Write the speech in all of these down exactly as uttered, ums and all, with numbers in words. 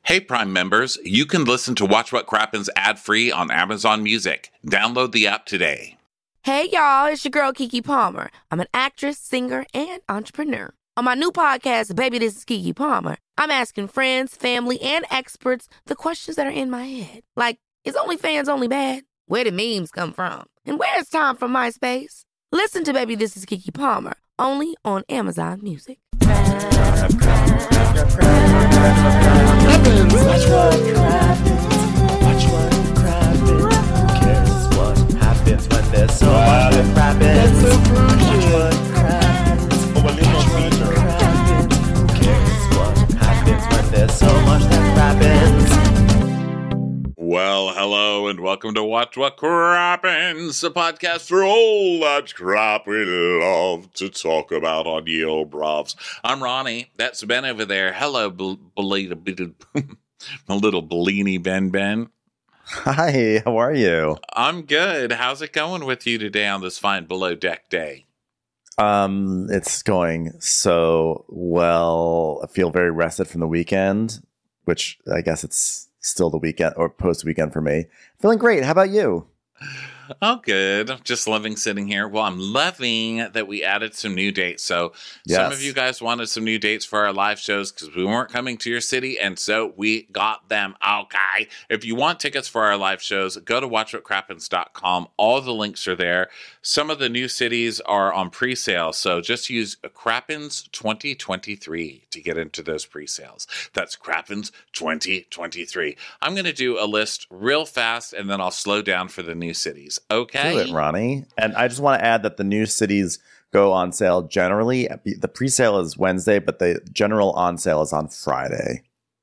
Hey, Prime members, you can listen to Watch What Crappens ad-free on Amazon Music. Download the app today. Hey, y'all, it's your girl, Keke Palmer. I'm an actress, singer, and entrepreneur. On my new podcast, Baby, This is Keke Palmer, I'm asking friends, family, and experts the questions that are in my head. Like, is OnlyFans only bad? Where do memes come from? And where's Tom from MySpace? Listen to Baby, This is Keke Palmer, only on Amazon Music. Crappens, watch what crappens, watch what crappens. Who cares what happens when there's so much that crappens? Watch what crappens, watch what crappens. Who cares what happens when there's so much that crappens? Well, hello and welcome to Watch What Crappens, a podcast for all that crap we love to talk about on Ye Old Brovs. I'm Ronnie. That's Ben over there. Hello, bel- belated, my little Bellini Ben Ben. Hi, how are you? I'm good. How's it going with you today on this fine below deck day? Um, it's going so well. I feel very rested from the weekend, which I guess it's still the weekend or post weekend for me. Feeling great. How about you? Oh, good. I'm just loving sitting here. Well, I'm loving that we added some new dates. So Yes. some of you guys wanted some new dates for our live shows because we weren't coming to your city, and so we got them. Okay. If you want tickets for our live shows, go to watch what crappens dot com. All the links are there. Some of the new cities are on pre-sale, so just use Crappens twenty twenty-three to get into those pre-sales. That's Crappens twenty twenty-three. I'm going to do a list real fast, and then I'll slow down for the new cities. Okay. Do it, Ronnie. And I just want to add that the new cities go on sale generally. The pre-sale is Wednesday, but the general on sale is on Friday.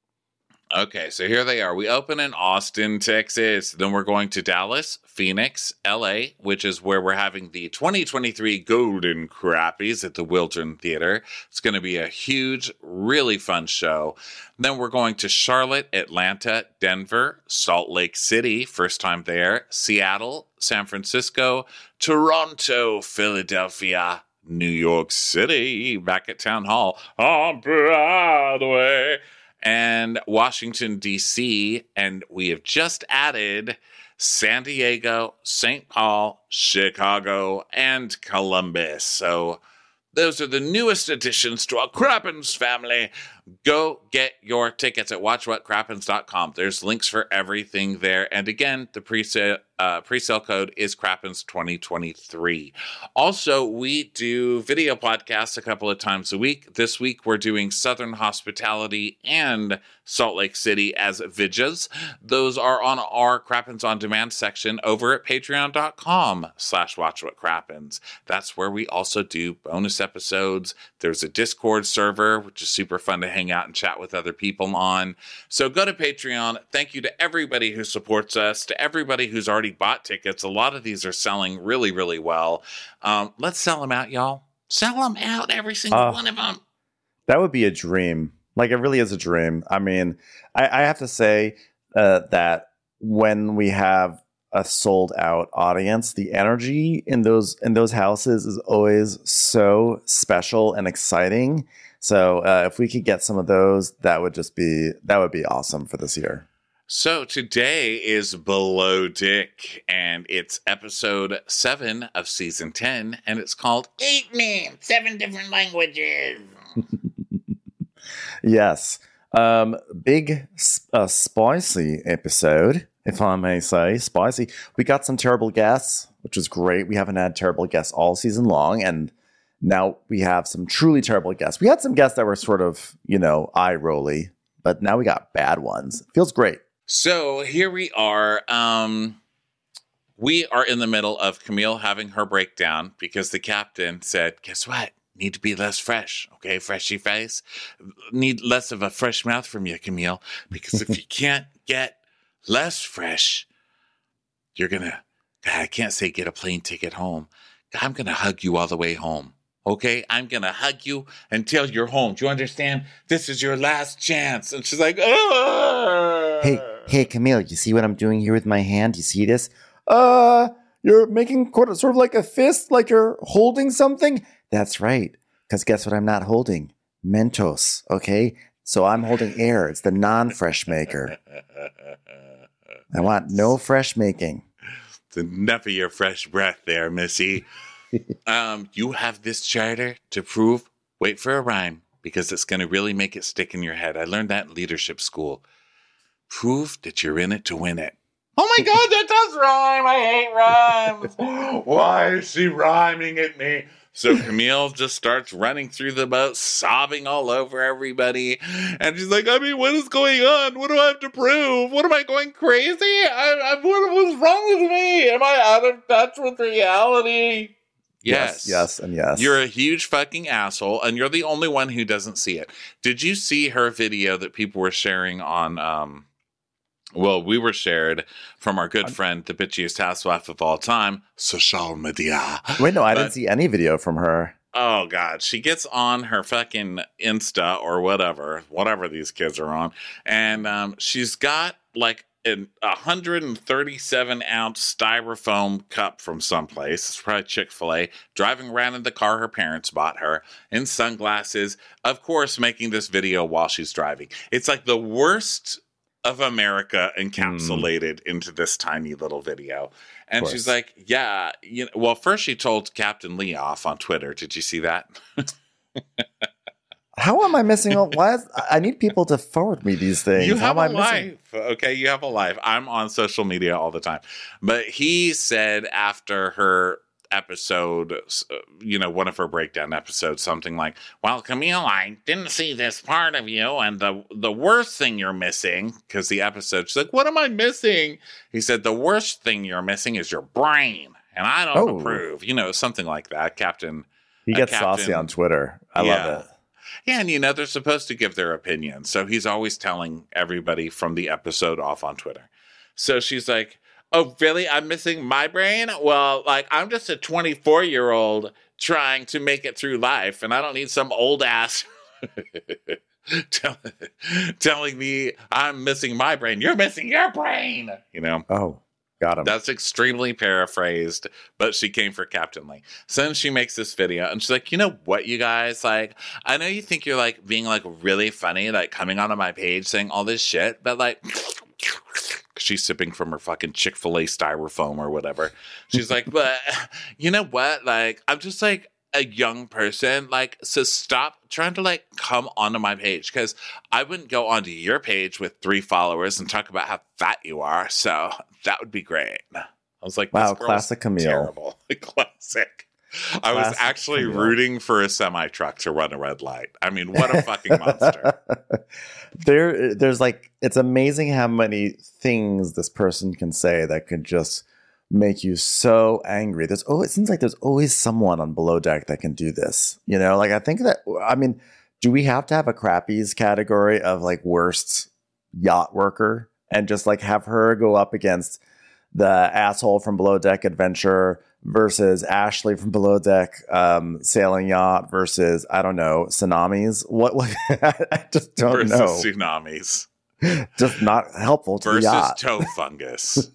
Okay, so here they are. We open in Austin, Texas. Then we're going to Dallas, Phoenix, L A, which is where we're having the twenty twenty-three Golden Crappies at the Wiltern Theater. It's going to be a huge, really fun show. Then we're going to Charlotte, Atlanta, Denver, Salt Lake City, first time there, Seattle, San Francisco, Toronto, Philadelphia, New York City, back at Town Hall on Broadway, and Washington, D C, and we have just added San Diego, Saint Paul, Chicago, and Columbus. So those are the newest additions to our Crappens family. Go get your tickets at watch what crappens dot com. There's links for everything there. And again, the pre-sale, uh, pre-sale code is Crappens twenty twenty-three. Also, we do video podcasts a couple of times a week. This week, we're doing Southern Hospitality and Salt Lake City as vidjas. Those are on our Crappens On Demand section over at patreon.com slash watchwhatcrappens. That's where we also do bonus episodes. There's a Discord server, which is super fun to hang out and chat with other people on. So go to Patreon. Thank you to everybody who supports us, to everybody who's already bought tickets. A lot of these are selling really, really well. Um, let's sell them out, y'all. Sell them out, every single Uh, one of them. That would be a dream. Like, it really is a dream. I mean, I, I have to say uh, that when we have a sold out audience, the energy in those in those houses is always so special and exciting. So uh, if we could get some of those, that would just be that would be awesome for this year. So today is Below Dick, and it's episode seven of season ten, and it's called Eight Men, Seven Different Languages. Yes, um, big uh, spicy episode, if I may say, spicy. We got some terrible guests, which is great. We haven't had terrible guests all season long, and now we have some truly terrible guests. We had some guests that were sort of, you know, eye-rolly, but now we got bad ones. Feels great. So here we are. Um, we are in the middle of Camille having her breakdown because the captain said, guess what? Need to be less fresh, okay? Freshy face. Need less of a fresh mouth from you, Camille, because if you can't get less fresh, you're going to, God, I can't say get a plane ticket home. I'm going to hug you all the way home. Okay, I'm going to hug you until you're home. Do you understand? This is your last chance. And she's like, oh. Hey, hey, Camille, you see what I'm doing here with my hand? You see this? Uh, you're making sort of like a fist, like you're holding something? That's right. Because guess what I'm not holding? Mentos, okay? So I'm holding air. It's the non-fresh maker. I want no fresh making. It's enough of your fresh breath there, Missy. um, you have this charter to prove. Wait for a rhyme, because it's going to really make it stick in your head. I learned that in leadership school. Prove that you're in it to win it. Oh my God, that does rhyme. I hate rhymes. Why is she rhyming at me? So Camille just starts running through the boat, sobbing all over everybody. And she's like, I mean, what is going on? What do I have to prove? What am I going crazy? I, I, what was wrong with me? Am I out of touch with reality? Yes. Yes, yes, and yes. You're a huge fucking asshole, and you're the only one who doesn't see it. Did you see her video that people were sharing on... Um, Well, we were shared from our good friend, the bitchiest housewife of all time, social media. Wait, no, I But- didn't see any video from her. Oh, God. She gets on her fucking Insta or whatever, whatever these kids are on. And um, she's got like an one hundred thirty-seven ounce styrofoam cup from someplace. It's probably Chick-fil-A. Driving around in the car her parents bought her. In sunglasses. Of course, making this video while she's driving. It's like the worst of America encapsulated mm. into this tiny little video. And she's like, yeah, you know, well, first she told Captain Lee off on Twitter. Did you see that? How am I missing all? Why is, I need people to forward me these things. You How have am a I missing? life. Okay, you have a life. I'm on social media all the time. But he said after her episode, you know, one of her breakdown episodes, something like, well, Camille, I didn't see this part of you, and the the worst thing you're missing, because the episode, she's like, what am I missing? He said, the worst thing you're missing is your brain, and I don't Oh. approve. You know, something like that. Captain. He uh, gets Captain- saucy on Twitter. I Yeah. love it. Yeah, and you know, they're supposed to give their opinion. So he's always telling everybody from the episode off on Twitter. So she's like, oh, really? I'm missing my brain? Well, like, I'm just a twenty-four-year-old trying to make it through life, and I don't need some old ass tell, telling me I'm missing my brain. You're missing your brain! You know? Oh, got him. That's extremely paraphrased, but she came for Captain Lee. So then she makes this video, and she's like, you know what, you guys? Like, I know you think you're, like, being, like, really funny, like, coming onto my page saying all this shit, but, like, she's sipping from her fucking Chick-fil-A styrofoam or whatever. She's like, but, you know what? Like, I'm just, like, a young person. Like, so stop trying to, like, come onto my page, because I wouldn't go onto your page with three followers and talk about how fat you are, so that would be great. I was like, Wow, this girl's classic Camille. terrible. Classic. I was Classic actually Camille. rooting for a semi-truck to run a red light. I mean, what a fucking monster. there, there's like, it's amazing how many things this person can say that could just make you so angry. There's oh, it seems like there's always someone on Below Deck that can do this. You know, like I think that, I mean, do we have to have a crappies category of like worst yacht worker and just like have her go up against the asshole from Below Deck Adventure versus Ashley from Below Deck um, Sailing Yacht versus, I don't know, tsunamis? What? what I just don't Versus know. tsunamis. Just not helpful to Versus the yacht. toe fungus.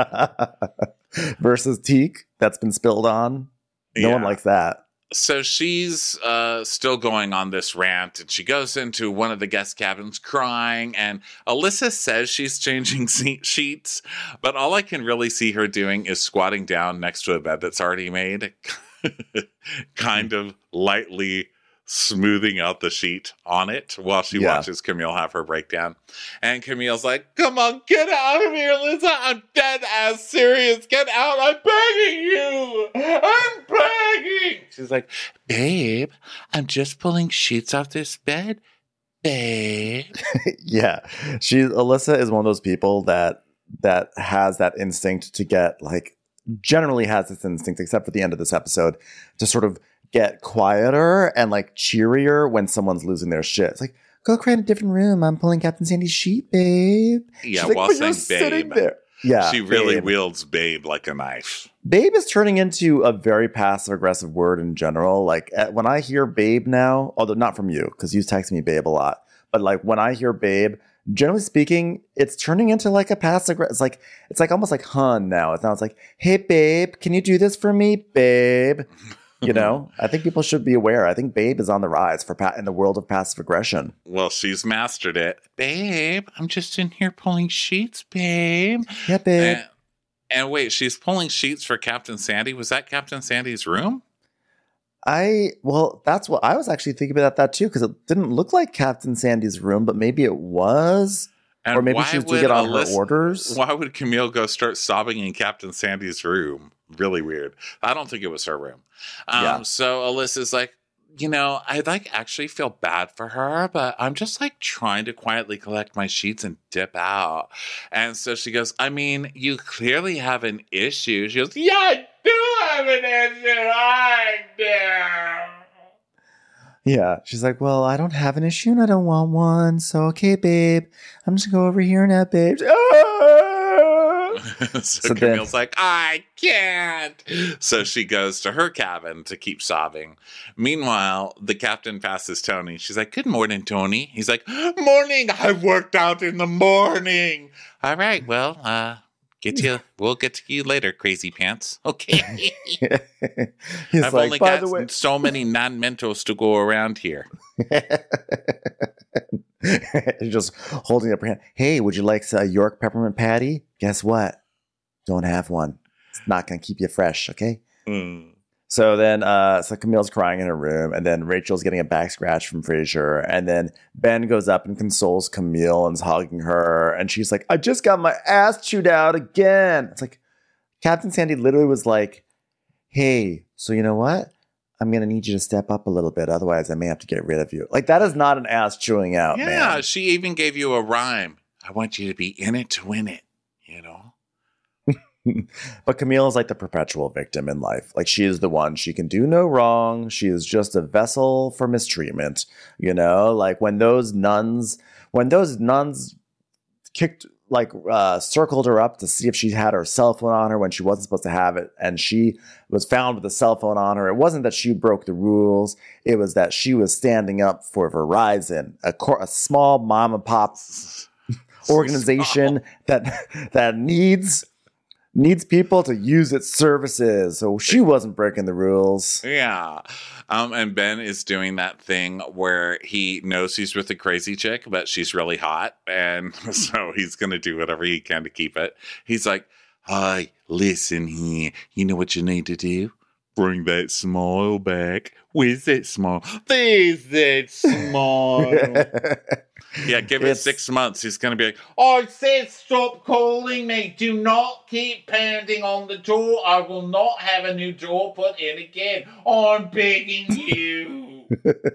Versus teak that's been spilled on. No one Yeah. likes that. So she's uh, still going on this rant, and she goes into one of the guest cabins crying, and Alyssa says she's changing seat sheets, but all I can really see her doing is squatting down next to a bed that's already made, kind of lightly smoothing out the sheet on it while she Yeah. watches Camille have her breakdown. And Camille's like, come on, get out of here, Alyssa. I'm dead ass serious. Get out. I'm begging you. I'm begging. She's like, babe, I'm just pulling sheets off this bed. Babe. Yeah. She Alyssa is one of those people that that has that instinct to get like generally has this instinct, except for the end of this episode, to sort of get quieter and like cheerier when someone's losing their shit. It's like, go cry in a different room. I'm pulling Captain Sandy's sheet, babe. Yeah, She's like, while "But you're saying sitting babe. there." Yeah. She really babe. wields babe like a knife. Babe is turning into a very passive aggressive word in general. Like eh, when I hear babe now, although not from you, because you text me babe a lot, but like when I hear babe, generally speaking, it's turning into like a passive aggressive. It's like it's like almost like hun now. It's now it's like, hey babe, can you do this for me, babe? You know, I think people should be aware. I think Babe is on the rise for pa- in the world of passive aggression. Well, she's mastered it. Babe, I'm just in here pulling sheets, babe. Yeah, babe. And, and wait, she's pulling sheets for Captain Sandy. Was that Captain Sandy's room? I, well, that's what I was actually thinking about that too, because it didn't look like Captain Sandy's room, but maybe it was. And or maybe why she was would doing it on Alyssa- her orders. Why would Camille go start sobbing in Captain Sandy's room? Really weird. I don't think it was her room. Um, Yeah. So Alyssa's like, you know, I like actually feel bad for her, but I'm just like trying to quietly collect my sheets and dip out. And so she goes, I mean, you clearly have an issue. She goes, yeah, I do have an issue. I do. Yeah. She's like, well, I don't have an issue and I don't want one. So, okay, babe, I'm just going to go over here now, babe. Ah! so, So Camille's then- like, I can't. So she goes to her cabin to keep sobbing. Meanwhile, the captain passes Tony. She's like, good morning, Tony. He's like, morning. I worked out in the morning. All right. Well, uh, get to you. We'll get to you later, crazy pants. Okay. He's I've like, only by got the way, so many non-mentals to go around here. just holding up her hand. Hey, would you like a York peppermint patty? Guess what? Don't have one. It's not going to keep you fresh, okay? Mm. So then, uh, so Camille's crying in her room, and then Rachel's getting a back scratch from Frasier, and then Ben goes up and consoles Camille and is hugging her, and she's like, I just got my ass chewed out again. It's like, Captain Sandy literally was like, hey, so you know what? I'm going to need you to step up a little bit, otherwise I may have to get rid of you. Like, that is not an ass chewing out, Yeah, man. she even gave you a rhyme. I want you to be in it to win it, you know? But Camille is like the perpetual victim in life. Like, she is the one. She can do no wrong. She is just a vessel for mistreatment. You know, like when those nuns, when those nuns kicked, like, uh, circled her up to see if she had her cell phone on her when she wasn't supposed to have it, and she was found with a cell phone on her. It wasn't that she broke the rules. It was that she was standing up for Verizon, a, cor- a small mom and pop organization that that needs. needs people to use its services. So she wasn't breaking the rules. Yeah. Um, and Ben is doing that thing where he knows he's with a crazy chick, but she's really hot. And so he's going to do whatever he can to keep it. He's like, hi, listen here. You know what you need to do? Bring that smile back. Where's that smile? There's that smile. Yeah, give it It's- six months. He's going to be like, I said stop calling me. Do not keep pounding on the door. I will not have a new door put in again. I'm begging you.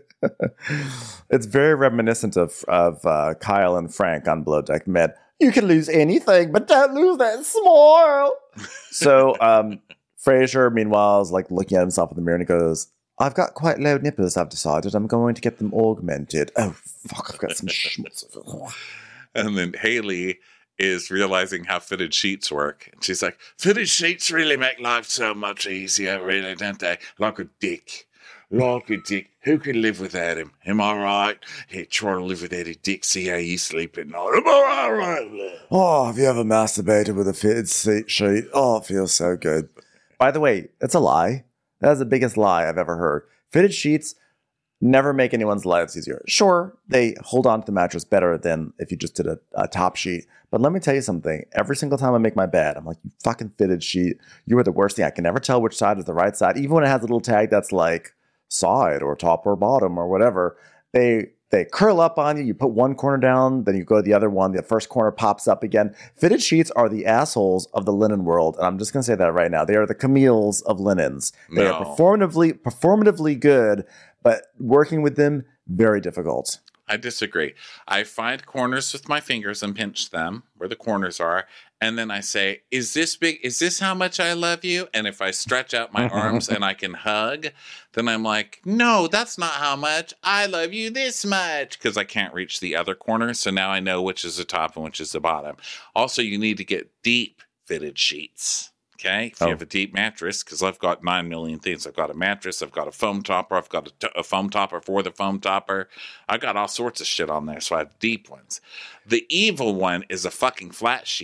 It's very reminiscent of of uh, Kyle and Frank on Below Deck Med. You can lose anything, but don't lose that smile. So um, Frasier, meanwhile, is like looking at himself in the mirror and he goes, I've got quite low nipples, I've decided. I'm going to get them augmented. Oh, fuck, I've got some schmutz. And then Haley is realizing how fitted sheets work. And she's like, fitted sheets really make life so much easier, really, don't they? Like a dick. Like a dick. Who can live without him? Am I right? Here, try to live without a dick. See how you sleep at night. Am I right? Oh, have you ever masturbated with a fitted seat sheet? Oh, it feels so good. By the way, it's a lie. That is the biggest lie I've ever heard. Fitted sheets never make anyone's lives easier. Sure, they hold on to the mattress better than if you just did a, a top sheet. But let me tell you something. Every single time I make my bed, I'm like, you fucking fitted sheet. You are the worst thing. I can never tell which side is the right side. Even when it has a little tag that's like side or top or bottom or whatever, they they curl up on you. You put one corner down, then you go to the other one. The first corner pops up again. Fitted sheets are the assholes of the linen world. And I'm just going to say that right now. They are the Camille's of linens. They No. are performatively, performatively good, but working with them, very difficult. I disagree. I find corners with my fingers and pinch them where the corners are. And then I say, is this big? Is this how much I love you? And if I stretch out my arms and I can hug, then I'm like, no, that's not how much. I love you this much. Because I can't reach the other corner. So now I know which is the top and which is the bottom. Also, you need to get deep fitted sheets. Okay, if you Oh. have a deep mattress, because I've got nine million things. I've got a mattress, I've got a foam topper, I've got a, t- a foam topper for the foam topper. I got all sorts of shit on there, so I have deep ones. The evil one is a fucking flat sheet.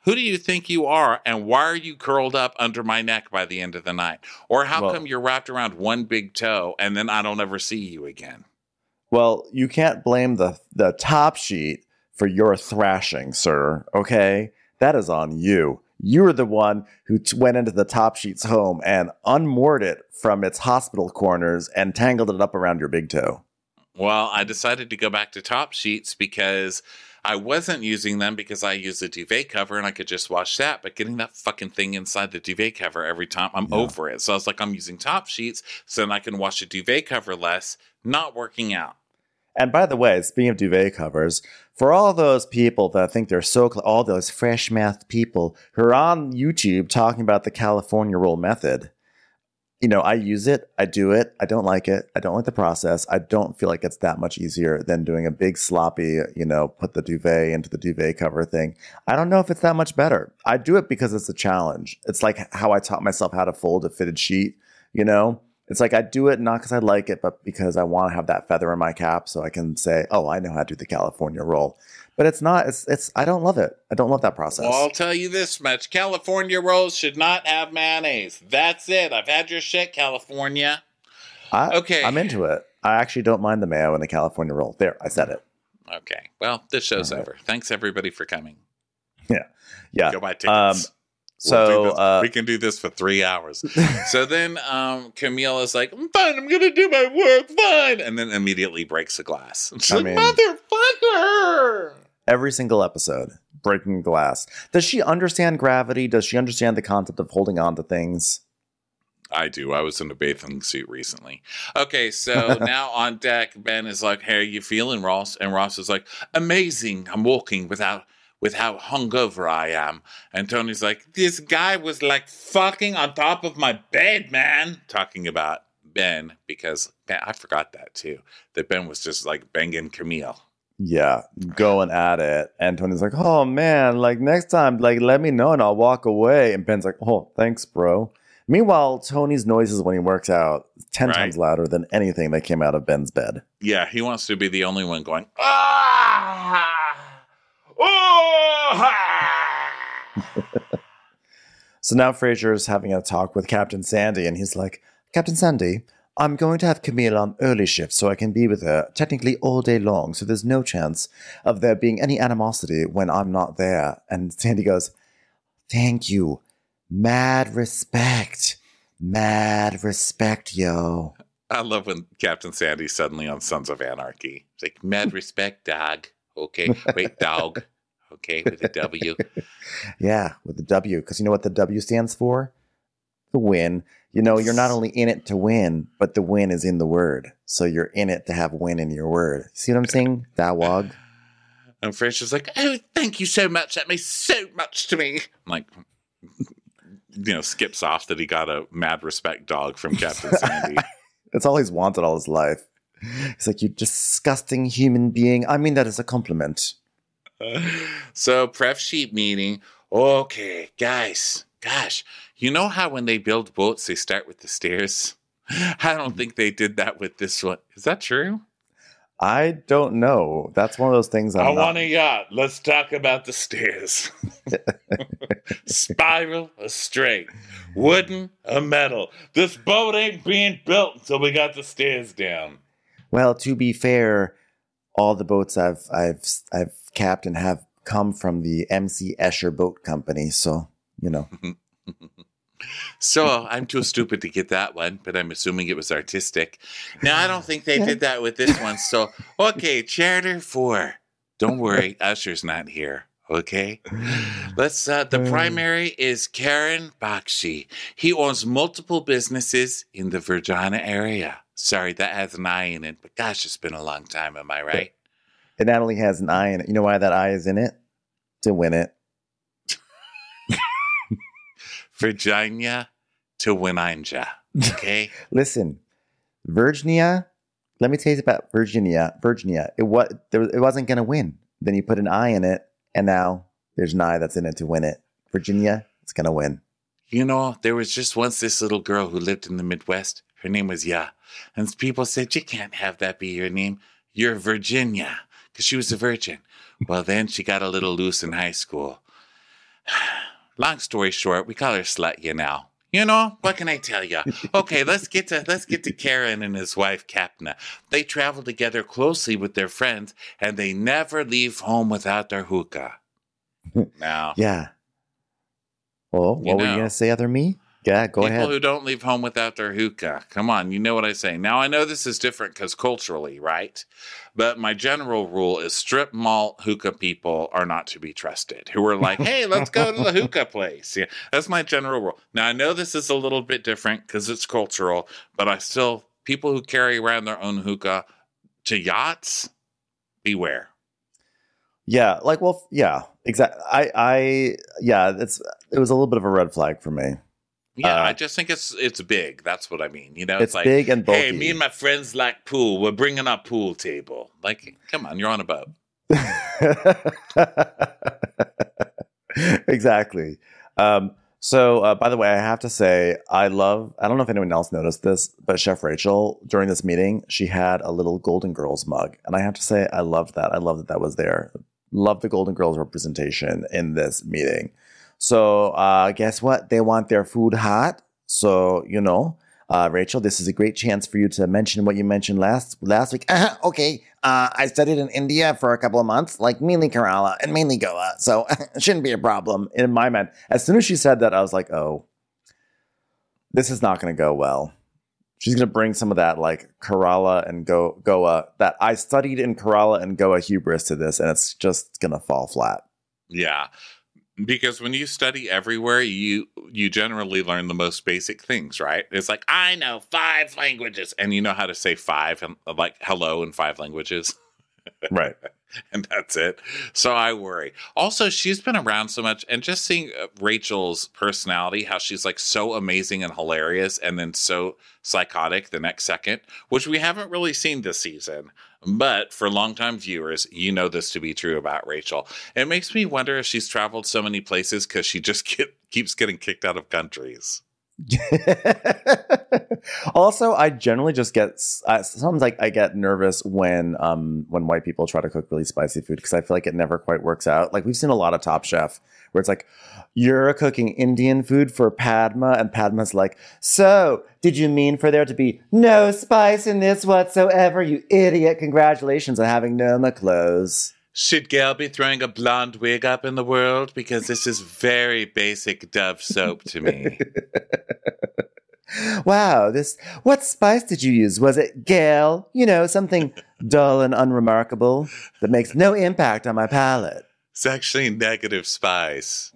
Who do you think you are, and why are you curled up under my neck by the end of the night? Or how Well- come you're wrapped around one big toe, and then I don't ever see you again? Well, you can't blame the the top sheet for your thrashing, sir. Okay, that is on you. You were the one who t- went into the top sheet's home and unmoored it from its hospital corners and tangled it up around your big toe. Well, I decided to go back to top sheets because I wasn't using them because I use a duvet cover and I could just wash that. But getting that fucking thing inside the duvet cover every time, I'm Yeah. over it. So I was like, I'm using top sheets so then I can wash the duvet cover less. Not working out. And by the way, speaking of duvet covers, for all those people that think they're so, cl- all those fresh math people who are on YouTube talking about the California roll method, you know, I use it, I do it, I don't like it, I don't like the process, I don't feel like it's that much easier than doing a big sloppy, you know, put the duvet into the duvet cover thing. I don't know if it's that much better. I do it because it's a challenge. It's like how I taught myself how to fold a fitted sheet, you know? It's like I do it not because I like it, but because I want to have that feather in my cap so I can say, oh, I know how to do the California roll. But it's not, it's, it's, I don't love it. I don't love that process. Well, I'll tell you this much. California rolls should not have mayonnaise. That's it. I've had your shit, California. I, Okay. I'm into it. I actually don't mind the mayo in the California roll. There, I said it. Okay. Well, this show's All right. over. Thanks, everybody, for coming. Yeah. Go buy Um, tickets. so, We'll do this- uh, we can do this for three hours. So then um, Camille is like, I'm fine. I'm going to do my work. Fine. And then immediately breaks a glass. She's I like, mean- motherfucker. every single episode, breaking glass. Does she understand gravity? Does she understand the concept of holding on to things? I do. I was in a bathing suit recently. Okay, so now on deck, Ben is like, "How are you feeling, Ross?" And Ross is like, "Amazing. I'm walking without with how hungover I am." And Tony's like, "This guy was like fucking on top of my bed, man." Talking about Ben because Ben, I forgot that too. That Ben was just like banging Camille. Yeah, going at it. And Tony's like, oh man, like next time, like let me know and I'll walk away. And Ben's like, oh, thanks, bro. Meanwhile, Tony's noises when he works out ten Right. times louder than anything that came out of Ben's bed. Yeah, he wants to be the only one going, ah, oh, ah. So now Frasier's having a talk with Captain Sandy, and he's like, Captain Sandy, I'm going to have Camille on early shift so I can be with her technically all day long, so there's no chance of there being any animosity when I'm not there. And Sandy goes, thank you. Mad respect. Mad respect, yo. I love when Captain Sandy's suddenly on Sons of Anarchy. It's like, mad respect, dog. Okay, wait, dog. Okay, with a W. Yeah, with the W, because you know what the W stands for? The win. You know, you're not only in it to win, but the win is in the word. So you're in it to have win in your word. See what I'm saying? Dawag. And Frasier's like, oh, thank you so much. That means so much to me. I'm like, you know, skips off that he got a mad respect dog from Captain Sandy. That's all he's wanted all his life. He's like, you disgusting human being. I mean that as a compliment. So, pref sheet meeting. Okay, guys, gosh, you know how when they build boats, they start with the stairs? I don't think they did that with this one. Is that true? I don't know. That's one of those things I'm I not- want a yacht. Let's talk about the stairs. Spiral or straight? Wooden or metal? This boat ain't being built until we got the stairs down. Well, to be fair, all the boats I've I've I've captained have come from the M C Escher Boat Company, so you know. So I'm too stupid to get that one, but I'm assuming it was artistic. Now I don't think they did that with this one. So okay, charter four. Don't worry, Usher's not here. Okay, let's. Uh, the primary is Karen Bakshi. He owns multiple businesses in the Virginia area. Sorry, that has an I in it, but gosh, it's been a long time. Am I right? It not only has an I in it. You know why that I is in it? To win it. Virginia to Wininja. Okay. Listen, Virginia. Let me tell you about Virginia. Virginia. It was there, it wasn't going to win. Then you put an I in it, and now there's an I that's in it to win it. Virginia, it's going to win. You know, there was just once this little girl who lived in the Midwest. Her name was Ya. And people said, you can't have that be your name. You're Virginia. Because she was a virgin. Well, then she got a little loose in high school. long story short, we call her Slut, you know. You know, what can I tell you? Okay, let's get to let's get to Karen and his wife, Kapna. They travel together closely with their friends, and they never leave home without their hookah. Now, Yeah. Well, what You were you know. going to say, other me? Yeah, go people ahead. who don't leave home without their hookah. Come on, you know what I say. Now, I know this is different because culturally, right? But my general rule is strip mall hookah people are not to be trusted. Who are like, hey, let's go to the hookah place. Yeah, that's my general rule. Now, I know this is a little bit different because it's cultural, but I still, people who carry around their own hookah to yachts, beware. Yeah, like, well, yeah, exactly. I, I, yeah, it's it was a little bit of a red flag for me. Yeah, Uh, I just think it's it's big. That's what I mean. You know, it's, It's like, big and bulky. hey, me and my friends like pool. We're bringing our pool table. Like, come on, you're on a boat. Exactly. Um, so, uh, by the way, I have to say, I love, I don't know if anyone else noticed this, but Chef Rachel, during this meeting, she had a little Golden Girls mug. And I have to say, I loved that. I love that that was there. Love the Golden Girls representation in this meeting. So, uh, guess what? They want their food hot. So, you know, uh, Rachel, this is a great chance for you to mention what you mentioned last last week. Uh-huh, okay. Uh, I studied in India for a couple of months, like mainly Kerala and mainly Goa. So it shouldn't be a problem in my mind. As soon as she said that, I was like, oh, this is not going to go well. She's going to bring some of that like Kerala and Go- Goa, that I studied in Kerala and Goa hubris to this, and it's just going to fall flat. Yeah. Because when you study everywhere, you you generally learn the most basic things, right? It's like, I know five languages. And you know how to say five, and like hello in five languages. Right. And that's it. So I worry. Also, she's been around so much, and just seeing uh, Rachel's personality, how she's like so amazing and hilarious, and then so psychotic the next second, which we haven't really seen this season. But for longtime viewers, you know this to be true about Rachel. It makes me wonder if she's traveled so many places because she just get, keeps getting kicked out of countries. Also, I generally just get uh, sometimes like I get nervous when um when white people try to cook really spicy food because I feel like it never quite works out. Like we've seen a lot of Top Chef where it's like, you're cooking Indian food for Padma, and Padma's like, so did you mean for there to be no spice in this whatsoever, you idiot? Congratulations on having Noma clothes. Should Gail be throwing a blonde wig up in the world? Because this is very basic Dove soap to me. Wow, this, what spice did you use? Was it Gail? You know, something dull and unremarkable that makes no impact on my palate. It's actually negative spice.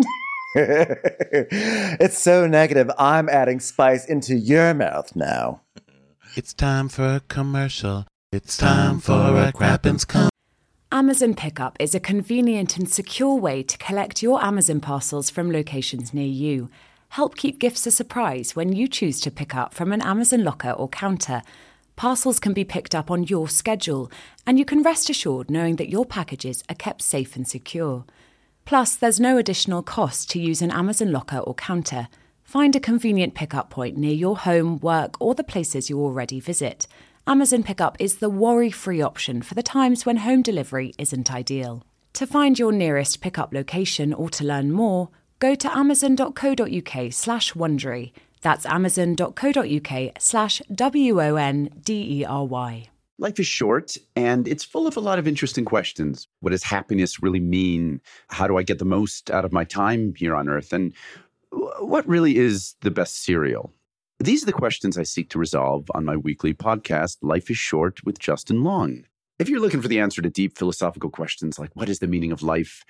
It's so negative, I'm adding spice into your mouth now. It's time for a commercial. It's time for a Crappens com. Amazon Pickup is a convenient and secure way to collect your Amazon parcels from locations near you. Help keep gifts a surprise when you choose to pick up from an Amazon locker or counter. Parcels can be picked up on your schedule, and you can rest assured knowing that your packages are kept safe and secure. Plus, there's no additional cost to use an Amazon locker or counter. Find a convenient pickup point near your home, work, or the places you already visit. Amazon Pickup is the worry-free option for the times when home delivery isn't ideal. To find your nearest pickup location or to learn more, go to amazon.co.uk slash Wondery. That's amazon.co.uk slash W O N D E R Y. Life is short, and it's full of a lot of interesting questions. What does happiness really mean? How do I get the most out of my time here on Earth? And what really is the best cereal? These are the questions I seek to resolve on my weekly podcast, Life is Short with Justin Long. If you're looking for the answer to deep philosophical questions like what is the meaning of life,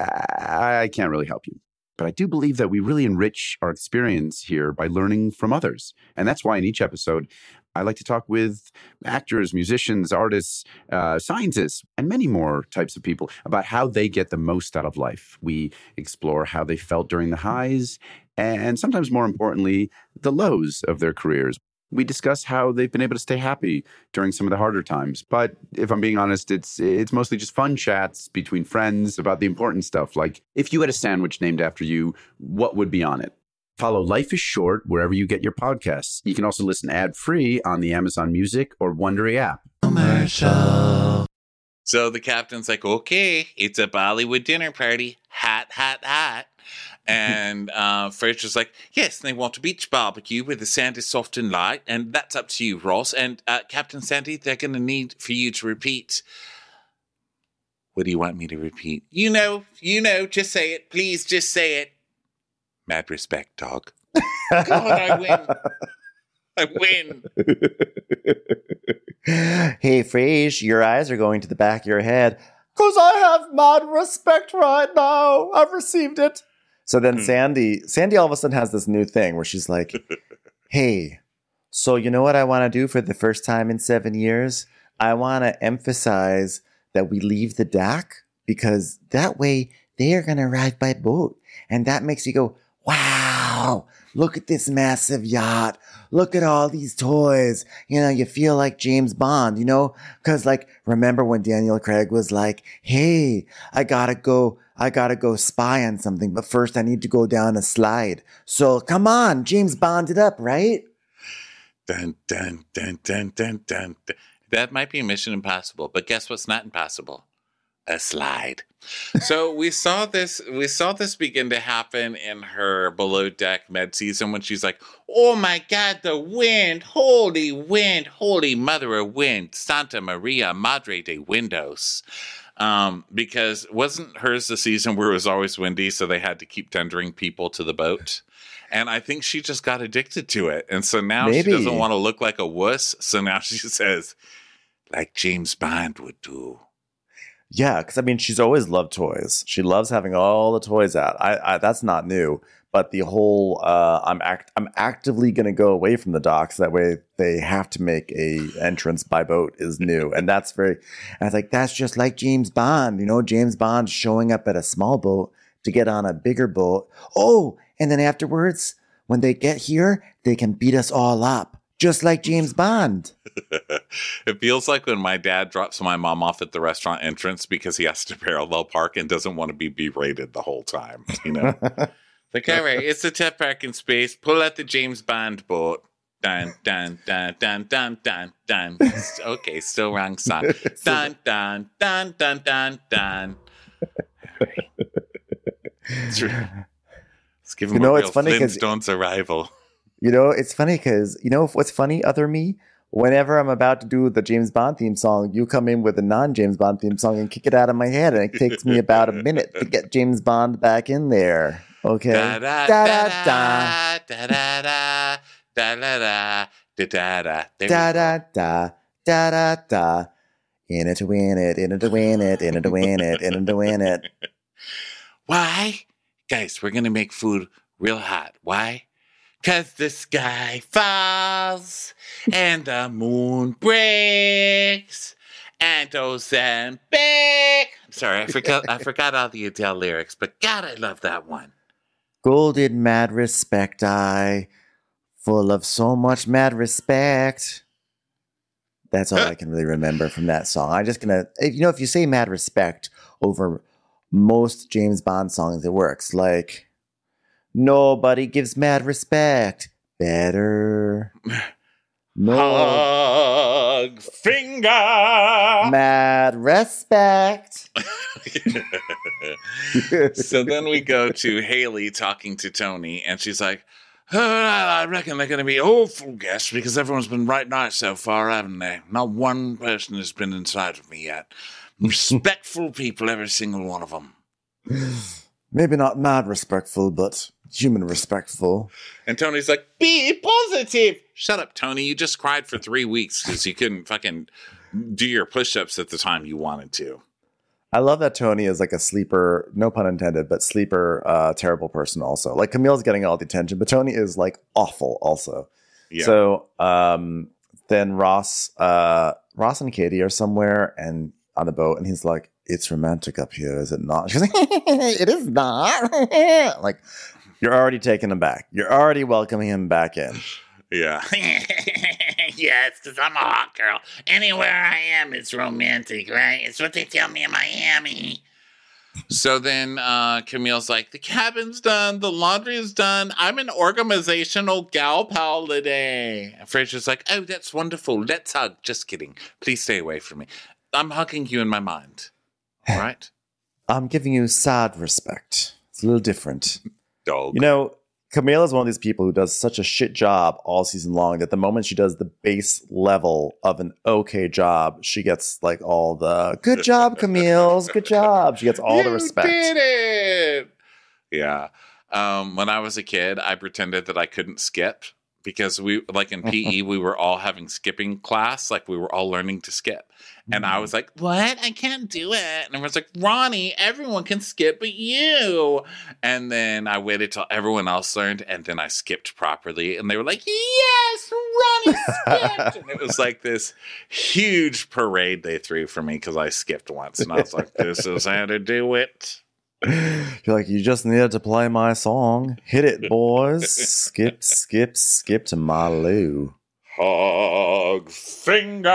I can't really help you. But I do believe that we really enrich our experience here by learning from others. And that's why in each episode, I like to talk with actors, musicians, artists, uh, scientists, and many more types of people about how they get the most out of life. We explore how they felt during the highs and sometimes more importantly, the lows of their careers. We discuss how they've been able to stay happy during some of the harder times. But if I'm being honest, it's it's mostly just fun chats between friends about the important stuff. Like, if you had a sandwich named after you, what would be on it? Follow Life is Short wherever you get your podcasts. You can also listen ad-free on the Amazon Music or Wondery app. Commercial. So the captain's like, okay, it's a Bollywood dinner party. Hot, hot, hot. And uh, Frasier's like, yes, they want a beach barbecue where the sand is soft and light, and that's up to you, Ross. And uh, Captain Sandy, they're going to need for you to repeat. What do you want me to repeat? You know, you know, just say it. Please, just say it. Mad respect, dog. God, I win. I win. Hey, Frasier, your eyes are going to the back of your head. Because I have mad respect right now. I've received it. So then Sandy, Sandy all of a sudden has this new thing where she's like, hey, so you know what I want to do for the first time in seven years? I want to emphasize that we leave the dock because that way they are going to arrive by boat. And that makes you go, wow, look at this massive yacht. Look at all these toys. You know, you feel like James Bond, you know, because like, remember when Daniel Craig was like, hey, I gotta go, I gotta go spy on something, but first I need to go down a slide. So come on, James Bond it up, right? Dun, dun, dun, dun, dun, dun, dun. That might be Mission Impossible, but guess what's not impossible? A slide. So we saw this we saw this begin to happen in her below deck med season when she's like, oh my God, the wind, holy wind, holy mother of wind, Santa Maria Madre de Windows. Um, because wasn't hers the season where it was always windy, so they had to keep tendering people to the boat? And I think she just got addicted to it. And so now Maybe. she doesn't want to look like a wuss. So now she says, like James Bond would do. Yeah, because I mean, she's always loved toys. She loves having all the toys out. I, I that's not new. But the whole uh, I'm act I'm actively going to go away from the docks. That way, they have to make a entrance by boat is new, and that's very. And I was like, that's just like James Bond. You know, James Bond showing up at a small boat to get on a bigger boat. Oh, and then afterwards, when they get here, they can beat us all up. Just like James Bond. It feels like when my dad drops my mom off at the restaurant entrance because he has to parallel park and doesn't want to be berated the whole time. You know, like, all right, it's a tough parking space. Pull out the James Bond boat. Dun dun dun dun dun dun dun. Okay, still wrong song. Dun dun dun dun dun dun. All right. Let's, let's give him You know, a it's real funny 'cause- Flintstones arrival. You know, it's funny because, you know what's funny, other me? Whenever I'm about to do the James Bond theme song, you come in with a non-James Bond theme song and kick it out of my head. And it takes me about a minute to get James Bond back in there. Okay? Da da da da da da da da da da da da. Da da da da da da. In it to win it, in it to win it, in it to win it, in it to win it. Why? Guys, we're going to make food real hot. Why? Because the sky falls and the moon breaks and Ozempic. I'm sorry, I forgot I forgot all the Adele lyrics, but God, I love that one. Golden mad respect I, full of so much mad respect. That's all I can really remember from that song. I'm just gonna, you know, if you say mad respect over most James Bond songs, it works. Like, nobody gives mad respect better. No Hug finger. mad respect. So then we go to Haley talking to Tony, and she's like, oh, I reckon they're going to be awful guests because everyone's been right nice so far, haven't they? Not one person has been inside of me yet. Respectful people, every single one of them. Maybe not mad respectful, but human respectful. And Tony's like, be positive. Shut up, Tony. You just cried for three weeks because you couldn't fucking do your push-ups at the time you wanted to. I love that Tony is like a sleeper, no pun intended, but sleeper, uh, terrible person also. Like Camille's getting all the attention, but Tony is like awful also. Yeah. So um, then Ross, uh, Ross and Katie are somewhere and on the boat, and he's like, "It's romantic up here, is it not?" She's like, "It is not." Like, you're already taking him back. You're already welcoming him back in. Yeah. Yes, because I'm a hot girl. Anywhere I am, it's romantic, right? It's what they tell me in Miami. So then uh, Camille's like, the cabin's done, the laundry is done. I'm an organizational gal pal today. And Frasier's like, oh, that's wonderful. Let's hug. Just kidding. Please stay away from me. I'm hugging you in my mind. All right? I'm giving you sad respect. It's a little different. Dog. You know, Camille is one of these people who does such a shit job all season long that the moment she does the base level of an okay job, she gets like all the good job, Camille's good job. She gets all you the respect. Did it? Yeah. Um, when I was a kid, I pretended that I couldn't skip because we, like in P E, we were all having skipping class. Like we were all learning to skip. And I was like, what? I can't do it. And everyone's like, Ronnie, everyone can skip but you. And then I waited till everyone else learned. And then I skipped properly. And they were like, yes, Ronnie skipped. And it was like this huge parade they threw for me because I skipped once. And I was like, this is how to do it. You're like, you just needed to play my song. Hit it, boys. Skip, skip, skip to my loo. Hog finger.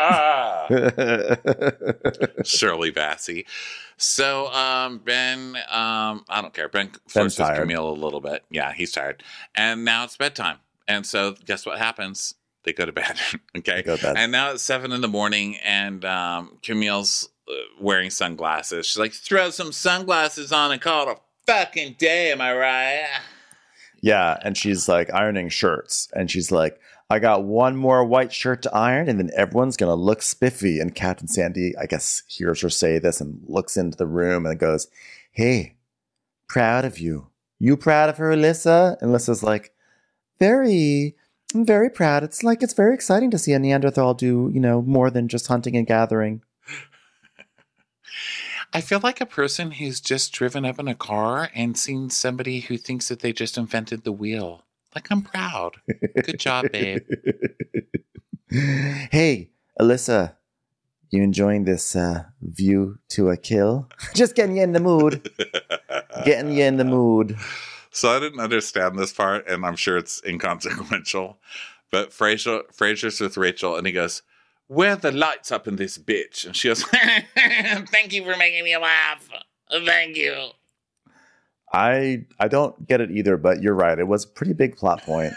Shirley Bassey. So um, Ben, um, I don't care. Ben flirts with Camille a little bit. Yeah, he's tired. And now it's bedtime. And so guess what happens? They go to bed. Okay. Go to bed. And now it's seven in the morning and um, Camille's uh, wearing sunglasses. She's like, throw some sunglasses on and call it a fucking day. Am I right? Yeah. And she's like ironing shirts. And she's like, I got one more white shirt to iron, and then everyone's going to look spiffy. And Captain Sandy, I guess, hears her say this and looks into the room and goes, hey, proud of you. You proud of her, Alyssa? And Alyssa's like, very, I'm very proud. It's like, it's very exciting to see a Neanderthal do, you know, more than just hunting and gathering. I feel like a person who's just driven up in a car and seen somebody who thinks that they just invented the wheel. Like, I'm proud. Good job, babe. Hey, Alyssa, you enjoying this uh, view to a kill? Just getting you in the mood. Getting you in the mood. So I didn't understand this part, and I'm sure it's inconsequential. But Frasier, Frasier's with Rachel, and he goes, where are the lights up in this bitch? And she goes, thank you for making me laugh. Thank you. I I don't get it either, but you're right. It was a pretty big plot point.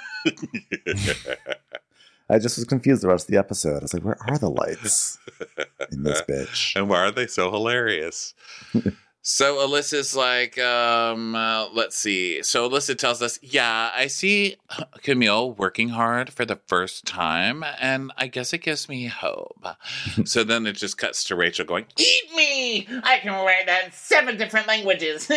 I just was confused the rest of the episode. I was like, where are the lights in this bitch? And why are they so hilarious? So Alyssa's like, um, uh, let's see. So Alyssa tells us, yeah, I see Camille working hard for the first time, and I guess it gives me hope. So then it just cuts to Rachel going, eat me! I can write that in seven different languages.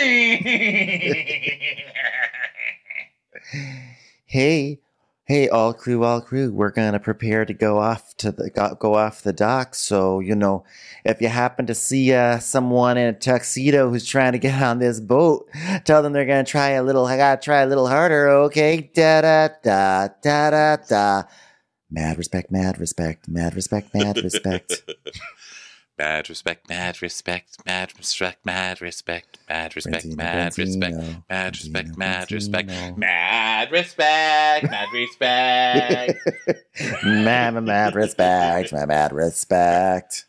Hey, hey, all crew, all crew, we're going to prepare to go off to the go, go off the dock. So, you know, if you happen to see uh, someone in a tuxedo who's trying to get on this boat, tell them they're going to try a little, I got to try a little harder, okay? Da da da da da da. Mad respect, mad respect, mad respect, mad respect. Mad respect, mad respect, mad respect, mad respect, mad respect, mad respect, mad respect, mad respect, mad respect, mad respect, mad mad respect, mad mad respect.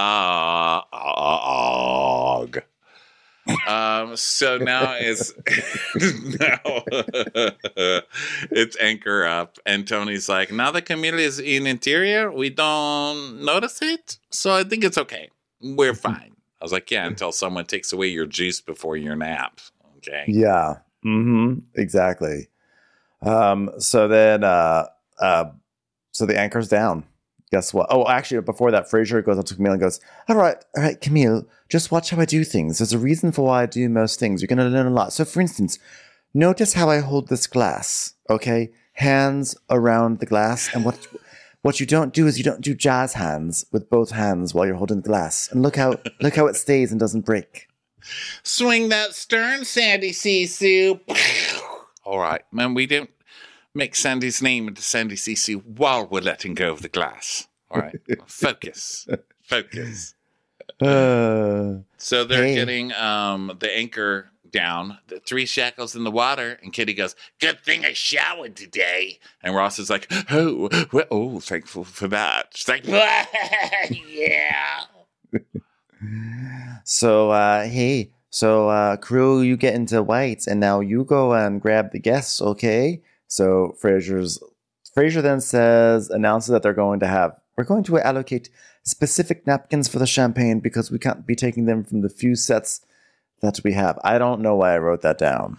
Dog. Um. So now it's now it's anchor up, and Tony's like, now that Camille is in interior, we don't notice it, so I think it's okay. We're fine. I was like, yeah, until someone takes away your juice before your nap. Okay. Yeah. Mm-hmm. Exactly. Um. So then, uh, uh, so the anchor's down. Guess what? Oh, actually, before that, Frasier goes up to Camille and goes, all right, all right, Camille, just watch how I do things. There's a reason for why I do most things. You're going to learn a lot. So, for instance, notice how I hold this glass, okay? Hands around the glass. And what what you don't do is you don't do jazz hands with both hands while you're holding the glass. And look how look how it stays and doesn't break. Swing that stern, Sandy Sisu. All right, man, we don't make Sandy's name into Sandy Sisu while we're letting go of the glass. All right, focus, focus. Uh, so they're hey. getting um, the anchor down, the three shackles in the water, and Kitty goes, good thing I showered today. And Ross is like, oh, well, oh, thankful for that. She's like, yeah. So, uh, hey, so uh, crew, you get into whites, and now you go and grab the guests, okay? So Frasier's Frasier then says, announces that they're going to have, we're going to allocate specific napkins for the champagne because we can't be taking them from the few sets that we have. I don't know why I wrote that down.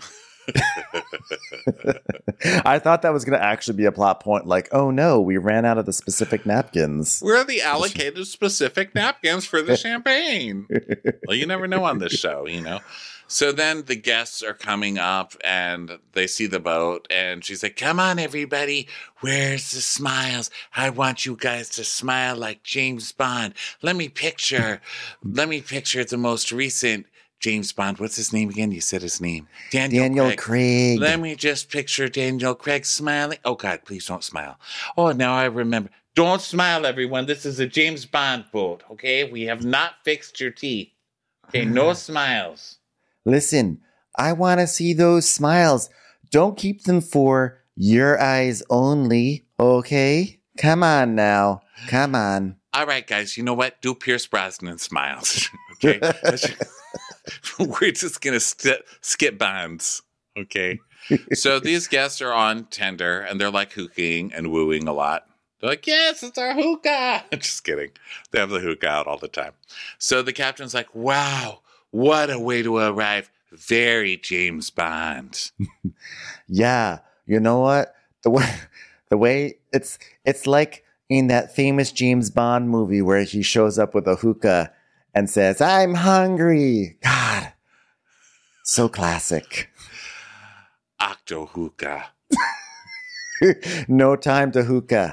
I thought that was going to actually be a plot point. Like, oh no, we ran out of the specific napkins. We're the allocated specific napkins for the champagne. Well, you never know on this show, you know. So then the guests are coming up and they see the boat and she's like, come on, everybody. Where's the smiles? I want you guys to smile like James Bond. Let me picture, let me picture the most recent James Bond. What's his name again? You said his name. Daniel, Daniel Craig. Craig. Let me just picture Daniel Craig smiling. Oh, God, please don't smile. Oh, now I remember. Don't smile, everyone. This is a James Bond boat, okay? We have not fixed your teeth. Okay, no smiles. Listen, I want to see those smiles. Don't keep them for your eyes only, okay? Come on now. Come on. All right, guys, you know what? Do Pierce Brosnan smiles, okay? We're just going to st- skip Bonds, okay? So these guests are on Tinder, and they're like hooking and wooing a lot. They're like, yes, it's our hookah. Just kidding. They have the hookah out all the time. So the captain's like, wow, what a way to arrive. Very James Bond. Yeah, you know what? The way, the way it's it's like in that famous James Bond movie where he shows up with a hookah and says, I'm hungry. God, so classic. Octo hookah. No time to hookah.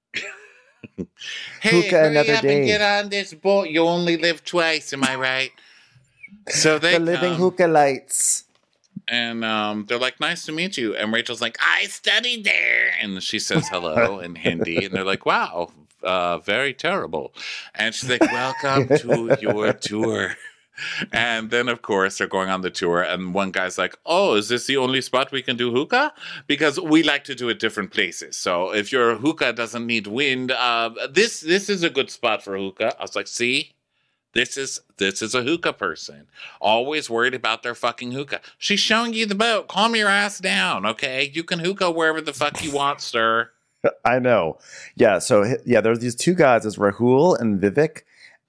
Hey, Hookah hurry another up day. and get on this boat. You only live twice, am I right? So they The living come, hookah lights. and um, they're like, nice to meet you. And Rachel's like, I studied there. And she says hello in Hindi. And they're like, wow, uh, very terrible. And she's like, welcome to your tour. And then, of course, they're going on the tour. And one guy's like, oh, is this the only spot we can do hookah? Because we like to do it different places. So if your hookah doesn't need wind, uh, this this is a good spot for hookah. I was like, see? This is this is a hookah person. Always worried about their fucking hookah. She's showing you the boat. Calm your ass down, okay? You can hookah wherever the fuck you want, sir. I know. Yeah, so yeah, there's these two guys, there's Rahul and Vivek,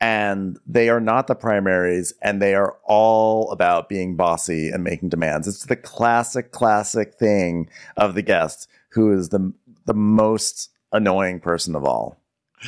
and they are not the primaries, and they are all about being bossy and making demands. It's the classic, classic thing of the guest who is the the most annoying person of all.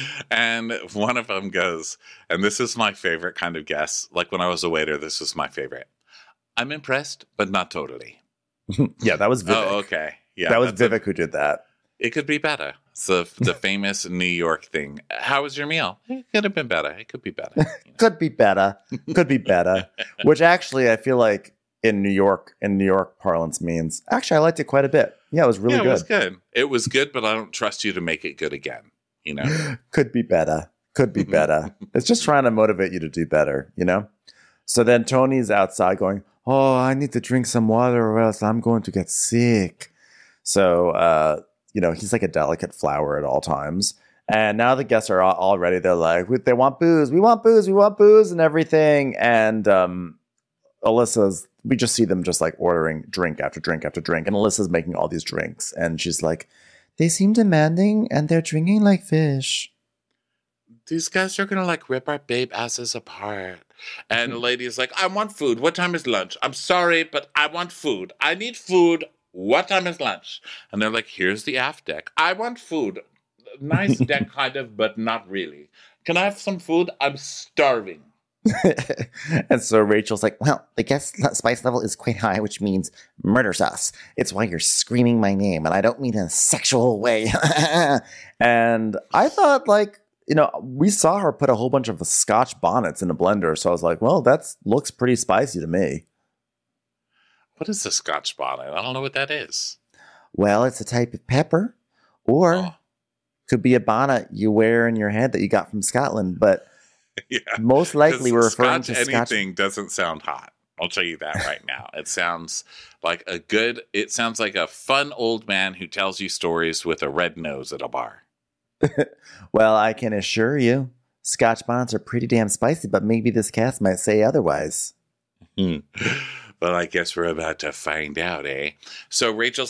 And one of them goes, and this is my favorite kind of guess. Like when I was a waiter, this was my favorite. I'm impressed, but not totally. Yeah, that was Vivek. Oh, okay. Yeah, that was that's Vivek a- who did that. It could be better. It's the, the famous New York thing. How was your meal? It could have been better. It could be better. You know? Could be better. Could be better. Which actually I feel like in New York, in New York parlance means, actually I liked it quite a bit. Yeah, it was really yeah, it good. was good. It was good, but I don't trust you to make it good again. You know? Could be better. Could be better. It's just trying to motivate you to do better, you know? So then Tony's outside going, oh, I need to drink some water or else I'm going to get sick. So, uh, you know, he's like a delicate flower at all times. And now the guests are all, all ready. They're like, they want booze. We want booze. We want booze and everything. And um, Alyssa's, we just see them just like ordering drink after drink after drink. And Alyssa's making all these drinks. And she's like, they seem demanding and they're drinking like fish. These guys are going to like rip our babe asses apart. And the lady is like, I want food. What time is lunch? I'm sorry, but I want food. I need food. What time is lunch? And they're like, here's the aft deck. I want food. Nice deck, kind of, but not really. Can I have some food? I'm starving. And so Rachel's like, well, the guest spice level is quite high, which means murder sauce. It's why you're screaming my name, and I don't mean in a sexual way. And I thought, like, you know, we saw her put a whole bunch of Scotch bonnets in a blender, so I was like, well, that looks pretty spicy to me. What is a Scotch bonnet? I don't know what that is. Well, it's a type of pepper, or Oh. could be a bonnet you wear in your head that you got from Scotland, but Yeah. most likely we're referring Scotch to Scotch. anything doesn't sound hot. I'll tell you that right now. It sounds like a good, it sounds like a fun old man who tells you stories with a red nose at a bar. Well, I can assure you, Scotch bonnets are pretty damn spicy, but maybe this cast might say otherwise. Hmm. Well, I guess we're about to find out, eh? So Rachel's like,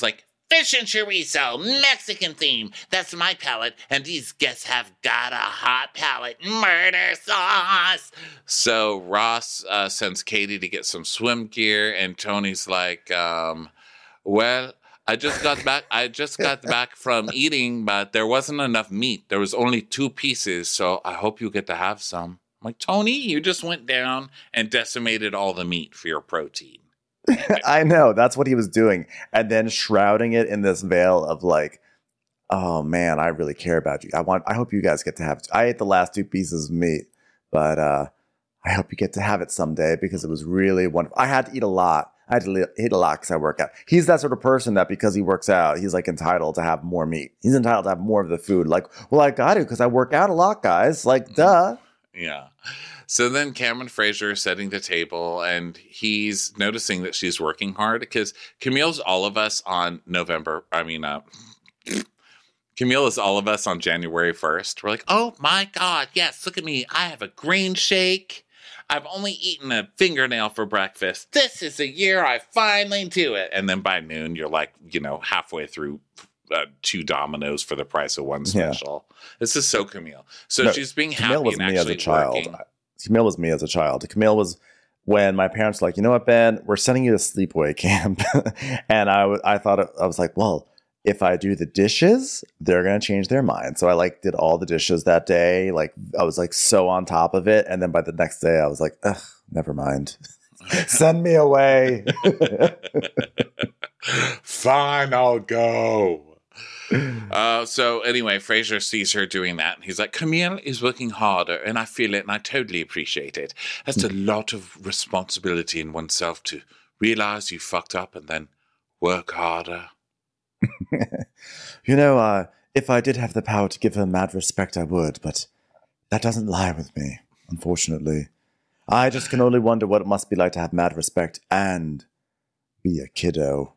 fish and chorizo, Mexican theme. That's my palate, and these guests have got a hot palate. Murder sauce. So Ross uh, sends Katie to get some swim gear, and Tony's like, um, well, I just got back. I just got back from eating, but there wasn't enough meat. There was only two pieces, so I hope you get to have some. I'm like, Tony, you just went down and decimated all the meat for your protein. I know, that's what he was doing. And then shrouding it in this veil of like, oh man, I really care about you. I want I hope you guys get to have it. I ate the last two pieces of meat, but uh, I hope you get to have it someday because it was really wonderful. I had to eat a lot. I had to li- eat a lot because I work out. He's that sort of person that because he works out, he's like entitled to have more meat. He's entitled to have more of the food. Like, well, I got to because I work out a lot, guys. Like, duh. Yeah. So then Cameron Fraser is setting the table, and he's noticing that she's working hard because Camille's all of us on November. I mean, uh, Camille is all of us on January first. We're like, oh my God, yes, look at me. I have a green shake. I've only eaten a fingernail for breakfast. This is the year I finally do it. And then by noon, you're like, you know, halfway through uh, two Dominoes for the price of one special. Yeah. This is so Camille. So no, she's being Camille happy was and me actually as a child. working. Camille was me as a child. Camille was when my parents were like, you know what, Ben, we're sending you to sleepaway camp. And I, w- I thought, I was like, well, if I do the dishes, they're going to change their mind. So I like did all the dishes that day. Like I was like so on top of it. And then by the next day I was like, ugh, never mind. Send me away. Fine, I'll go. Uh, so anyway, Fraser sees her doing that, and he's like, Camille is working harder, and I feel it, and I totally appreciate it. That's a lot of responsibility in oneself to realize you fucked up and then work harder. You know, uh, if I did have the power to give her mad respect, I would, but that doesn't lie with me, unfortunately. I just can only wonder what it must be like to have mad respect and be a kiddo.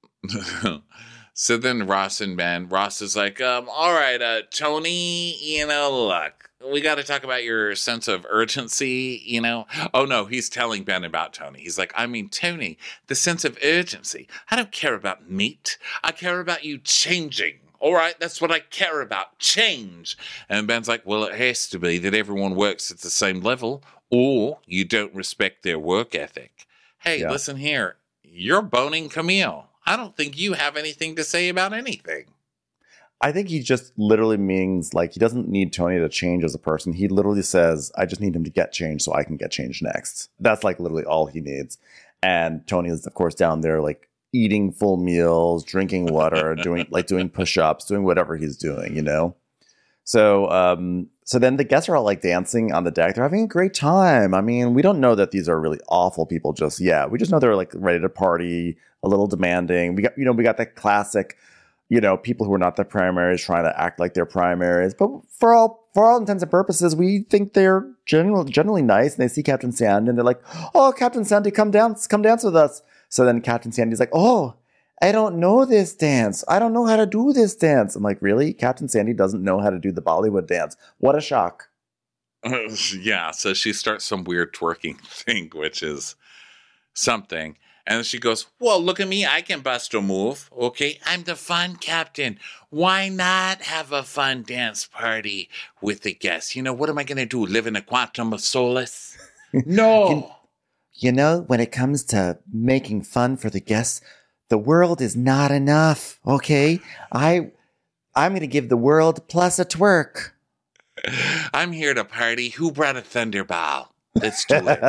So then Ross and Ben, Ross is like, um, all right, uh, Tony, you know, look, we got to talk about your sense of urgency, you know? Oh, no, he's telling Ben about Tony. He's like, I mean, Tony, the sense of urgency. I don't care about meat. I care about you changing. All right, that's what I care about, change. And Ben's like, well, it has to be that everyone works at the same level or you don't respect their work ethic. Hey, yeah. Listen here, you're boning Camille. I don't think you have anything to say about anything. I think he just literally means like he doesn't need Tony to change as a person. He literally says, I just need him to get changed so I can get changed next. That's like literally all he needs. And Tony is, of course, down there like eating full meals, drinking water, doing like doing push-ups, doing whatever he's doing, you know? So um, so then the guests are all like dancing on the deck. They're having a great time. I mean, we don't know that these are really awful people just yet. We just know they're like ready to party, a little demanding. We got, you know, we got that classic, you know, people who are not the primaries trying to act like they're primaries. But for all for all intents and purposes, we think they're general, generally nice. And they see Captain Sandy and they're like, oh, Captain Sandy, come dance, come dance with us. So then Captain Sandy's like, oh, I don't know this dance. I don't know how to do this dance. I'm like, really? Captain Sandy doesn't know how to do the Bollywood dance. What a shock. Uh, yeah, so she starts some weird twerking thing, which is something. And she goes, well, look at me. I can bust a move. Okay, I'm the fun captain. Why not have a fun dance party with the guests? You know, what am I going to do? Live in a quantum of solace? No. you, you know, when it comes to making fun for the guests, the world is not enough. Okay, I, I'm going to give the world plus a twerk. I'm here to party. Who brought a thunderball? Let's do it.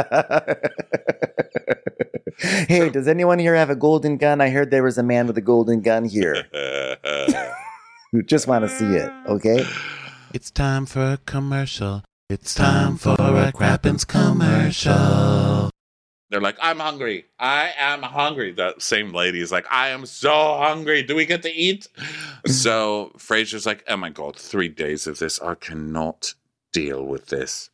Hey, does anyone here have a golden gun? I heard there was a man with a golden gun here. Just want to see it, okay? It's time for a commercial. It's time for a Crappens commercial. They're like, I'm hungry. I am hungry. That same lady is like, I am so hungry. Do we get to eat? So Fraser's like, oh my God, three days of this. I cannot deal with this.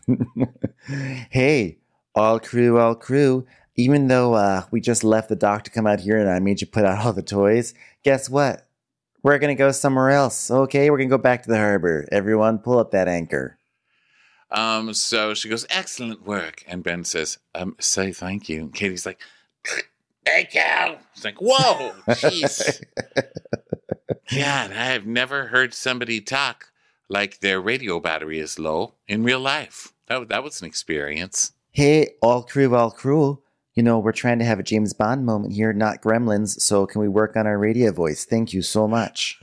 Hey, all crew, all crew. Even though uh, we just left the dock to come out here and I made you put out all the toys, guess what? We're going to go somewhere else. Okay, we're going to go back to the harbor. Everyone, pull up that anchor. Um, so she goes, excellent work. And Ben says, um, say thank you. And Katie's like, Waco. It's like, whoa, jeez. God, I have never heard somebody talk like their radio battery is low in real life. That, that was an experience. Hey, all crew, all crew. You know, we're trying to have a James Bond moment here, not Gremlins, so can we work on our radio voice? Thank you so much.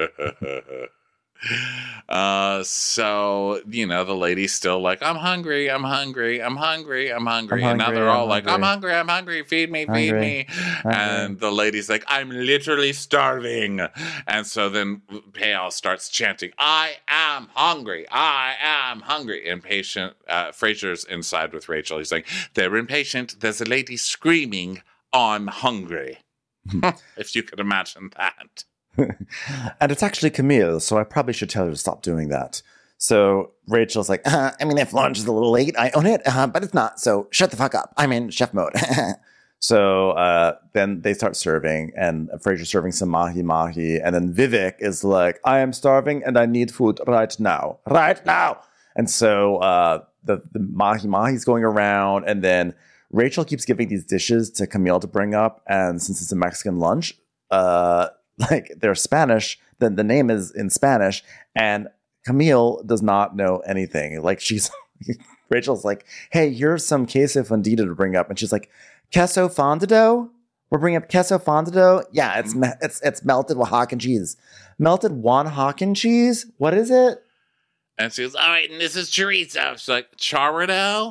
uh, so, you know, the lady's still like, I'm hungry, I'm hungry, I'm hungry, I'm hungry. I'm and now hungry, they're all I'm like, hungry. I'm hungry, I'm hungry, feed me, feed Hungry, me. hungry. And the lady's like, I'm literally starving. And so then Payal starts chanting, I am hungry, I am hungry. Impatient, uh, Fraser's inside with Rachel. He's like, they're impatient. There's a lady screaming, I'm hungry. If you could imagine that. And it's actually Camille, so I probably should tell her to stop doing that. So Rachel's like, uh, I mean, if lunch is a little late, I own it, uh, but it's not, so shut the fuck up. I'm in chef mode. So uh, then they start serving, and Fraser's serving some mahi-mahi, and then Vivek is like, I am starving and I need food right now. Right now! And so uh, the, the mahi-mahi is going around, and then Rachel keeps giving these dishes to Camille to bring up, and since it's a Mexican lunch, uh, like they're Spanish, then the name is in Spanish, and Camille does not know anything. Like she's, Rachel's like, hey, here's some queso fundido to bring up, and she's like, queso fundido? We're bringing up queso fundido? Yeah, it's me- it's it's melted Oaxacan cheese. Melted Oaxacan cheese? What is it? And she goes, all right, and this is chorizo. She's like, chorizo?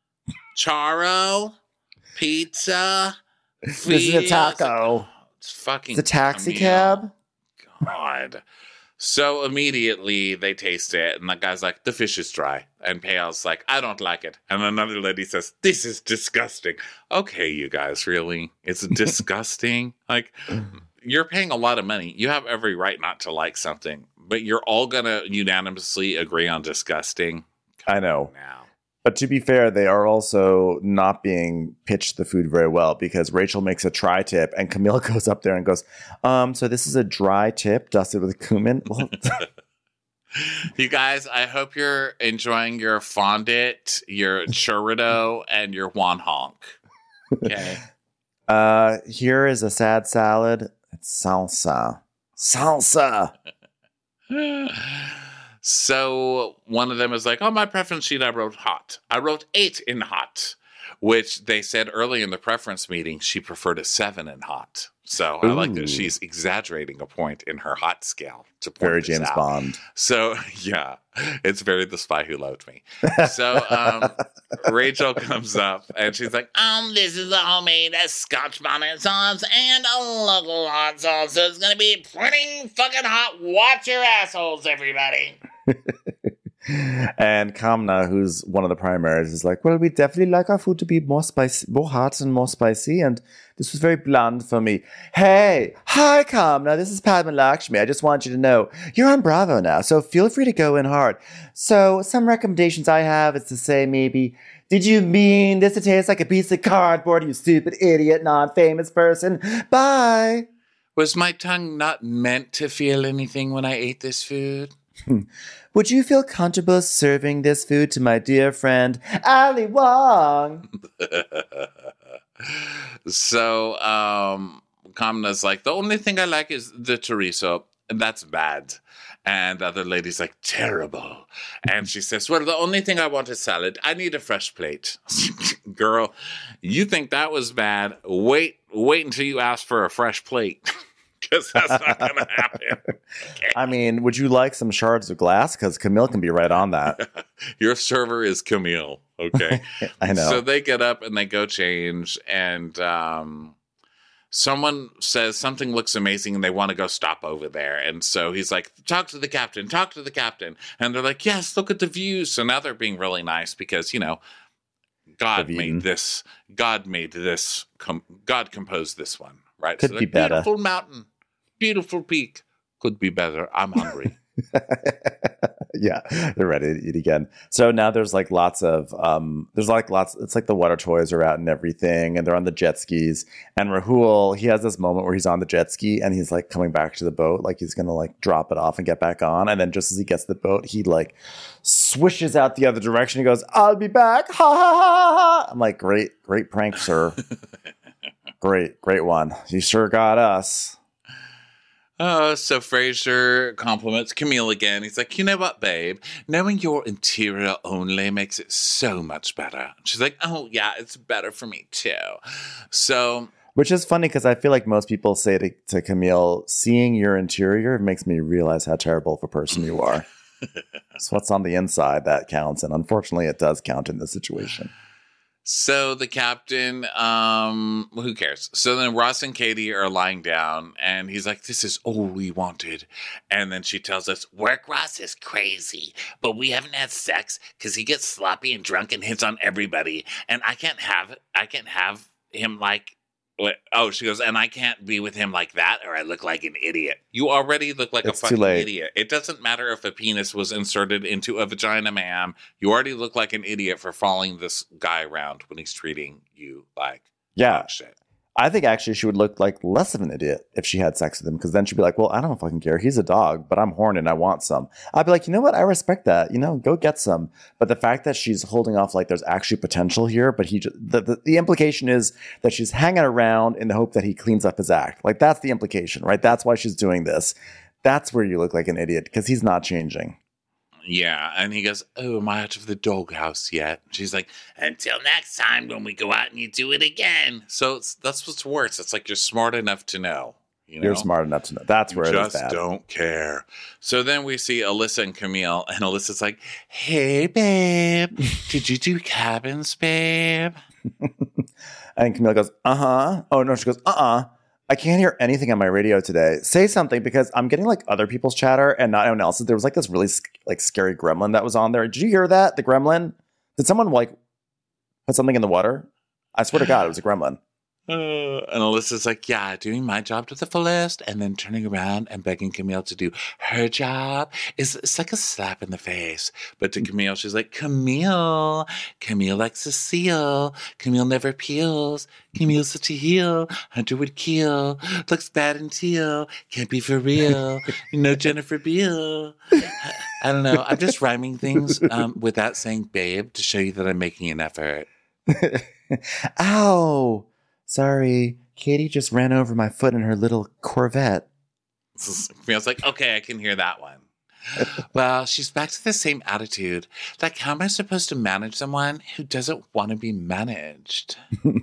Charo? Pizza? This is a taco. It's fucking It's a taxi Camille. cab. God. So immediately they taste it, and the guy's like, the fish is dry. And Payal's like, I don't like it. And another lady says, this is disgusting. Okay, you guys, really? It's disgusting? Like, you're paying a lot of money. You have every right not to like something, but you're all going to unanimously agree on disgusting. I know. Now. But to be fair, they are also not being pitched the food very well, because Rachel makes a tri-tip and Camille goes up there and goes, um, so this is a dry tip dusted with cumin. Well, You guys, I hope you're enjoying your fondant, your chorizo, and your Juan Honk. Okay. uh, here is a sad salad. It's salsa. Salsa. So one of them is like, oh, my preference sheet, I wrote hot. I wrote eight in hot, which they said early in the preference meeting she preferred a seven in hot. So I like that Ooh. she's exaggerating a point in her hot scale to point Very this James out. Bond. So, yeah, it's very The Spy Who Loved Me. So um, Rachel comes up and she's like, Um, this is a homemade uh, Scotch bonnet sauce and a local hot sauce, so it's gonna be pretty fucking hot. Watch your assholes, everybody. And Kamna, who's one of the primaries, is like, well, we definitely like our food to be more spicy, more hot and more spicy. And this was very bland for me. Hey, hi, Kamna. This is Padma Lakshmi. I just want you to know you're on Bravo now, so feel free to go in hard. So some recommendations I have is to say maybe, did you mean this to taste like a piece of cardboard, you stupid idiot, non-famous person? Bye. was my tongue not meant to feel anything when I ate this food? Would you feel comfortable serving this food to my dear friend, Ali Wong? So, um, Kamna's like, the only thing I like is the chorizo, and that's bad. And the other lady's like, terrible. And she says, well, the only thing I want is salad. I need a fresh plate. Girl, you think that was bad? Wait, wait until you ask for a fresh plate. Because that's not going to happen. Okay. I mean, would you like some shards of glass? Because Camille can be right on that. Your server is Camille. Okay. I know. So they get up and they go change, and um, someone says something looks amazing and they want to go stop over there. And so he's like, talk to the captain, talk to the captain. And they're like, yes, look at the views. So now they're being really nice because, you know, God They've eaten. made this. God made this. Com- God composed this one, right? Could so be like, better. Beautiful mountain, beautiful peak. Could be better. I'm hungry. Yeah, they're ready to eat again. So now there's like lots of um there's like lots it's like the water toys are out and everything, and they're on the jet skis, and Rahul, he has this moment where he's on the jet ski and he's like coming back to the boat, like he's gonna like drop it off and get back on, and then just as he gets to the boat, he like swishes out the other direction. He goes, I'll be back. Ha ha ha ha. I'm like, great, great prank, sir. great, great one. You sure got us. Oh, so Frasier compliments Camille again. He's like, you know what, babe? Knowing your interior only makes it so much better. She's like, oh, yeah, it's better for me, too. So... Which is funny because I feel like most people say to, to Camille, seeing your interior makes me realize how terrible of a person you are. It's what's on the inside that counts. And unfortunately, it does count in this situation. So the captain, um, who cares? So then Ross and Katie are lying down and he's like, this is all we wanted. And then she tells us, work Ross is crazy, but we haven't had sex because he gets sloppy and drunk and hits on everybody. And I can't have, I can't have him like, what? Oh, she goes, and I can't be with him like that or I look like an idiot. You already look like It's a too fucking late. idiot. It doesn't matter if a penis was inserted into a vagina, ma'am. You already look like an idiot for following this guy around when he's treating you like Yeah. dog shit. I think actually she would look like less of an idiot if she had sex with him, because then she'd be like, well, I don't fucking care. He's a dog, but I'm horny and I want some. I'd be like, you know what? I respect that. You know, go get some. But the fact that she's holding off like there's actually potential here, but he just, the, the, the implication is that she's hanging around in the hope that he cleans up his act. Like that's the implication, right? That's why she's doing this. That's where you look like an idiot because he's not changing. Yeah, and he goes, oh, am I out of the doghouse yet? She's like, Until next time when we go out and you do it again. so it's, that's what's worse. It's like you're smart enough to know. You know? You're smart enough to know. That's You where it is just bad. don't care. So then we see Alyssa and Camille, and Alyssa's like, hey, babe, did you do cabins, babe? And Camille goes, uh-huh. Oh, no, she goes, uh-uh. I can't hear anything on my radio today. Say something because I'm getting like other people's chatter and not anyone else's. There was like this really sc- like scary gremlin that was on there. Did you hear that? The gremlin? Did someone like put something in the water? I swear to God, it was a gremlin. Uh, and Alyssa's like, yeah, doing my job to the fullest, and then turning around and begging Camille to do her job is it's like a slap in the face. But to Camille, she's like, Camille, Camille likes a seal. Camille never peels. Camille's such a heel. Hunter would kill. Looks bad in teal. Can't be for real. You know Jennifer Beal. I don't know. I'm just rhyming things um, without saying babe to show you that I'm making an effort. Ow. Sorry. Katie just ran over my foot in her little Corvette. Camille's like, okay, I can hear that one. Well, she's back to the same attitude. Like, how am I supposed to manage someone who doesn't want to be managed?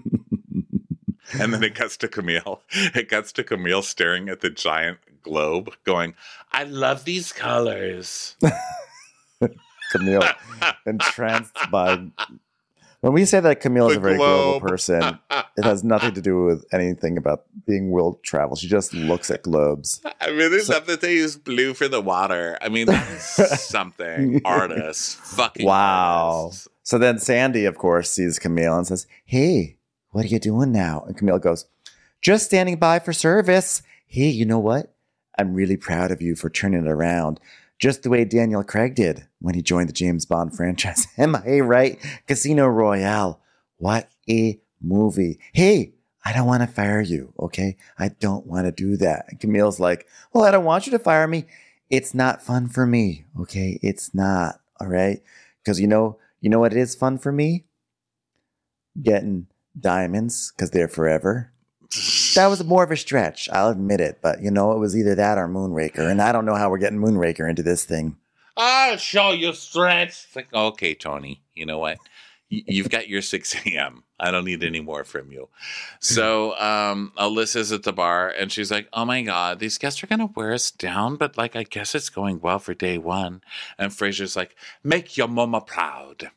And then it cuts to Camille. It cuts to Camille staring at the giant globe, going, I love these colors. Camille, entranced by... When we say that Camille is The a very global globe. person, it has nothing to do with anything about being world travel. She just looks at globes. I really love that they use blue for the water. I mean, that's something. Artists. Fucking Wow. artists. So then Sandy, of course, sees Camille and says, hey, what are you doing now? And Camille goes, just standing by for service. Hey, you know what? I'm really proud of you for turning it around. Just the way Daniel Craig did when he joined the James Bond franchise. Am I right? Casino Royale. What a movie. Hey, I don't want to fire you, okay? I don't want to do that. And Camille's like, well, I don't want you to fire me. It's not fun for me, okay? It's not, all right? Because you know, you know what is fun for me? Getting diamonds, because they're forever. That was more of a stretch, I'll admit it. But, you know, it was either that or Moonraker. And I don't know how we're getting Moonraker into this thing. I'll show you, Stretch. It's like, okay, Tony, you know what? Y- You've got your six a.m. I don't need any more from you. So um, Alyssa's at the bar, and she's like, oh, my God, these guests are going to wear us down, but, like, I guess it's going well for day one. And Frasier's like, make your mama proud.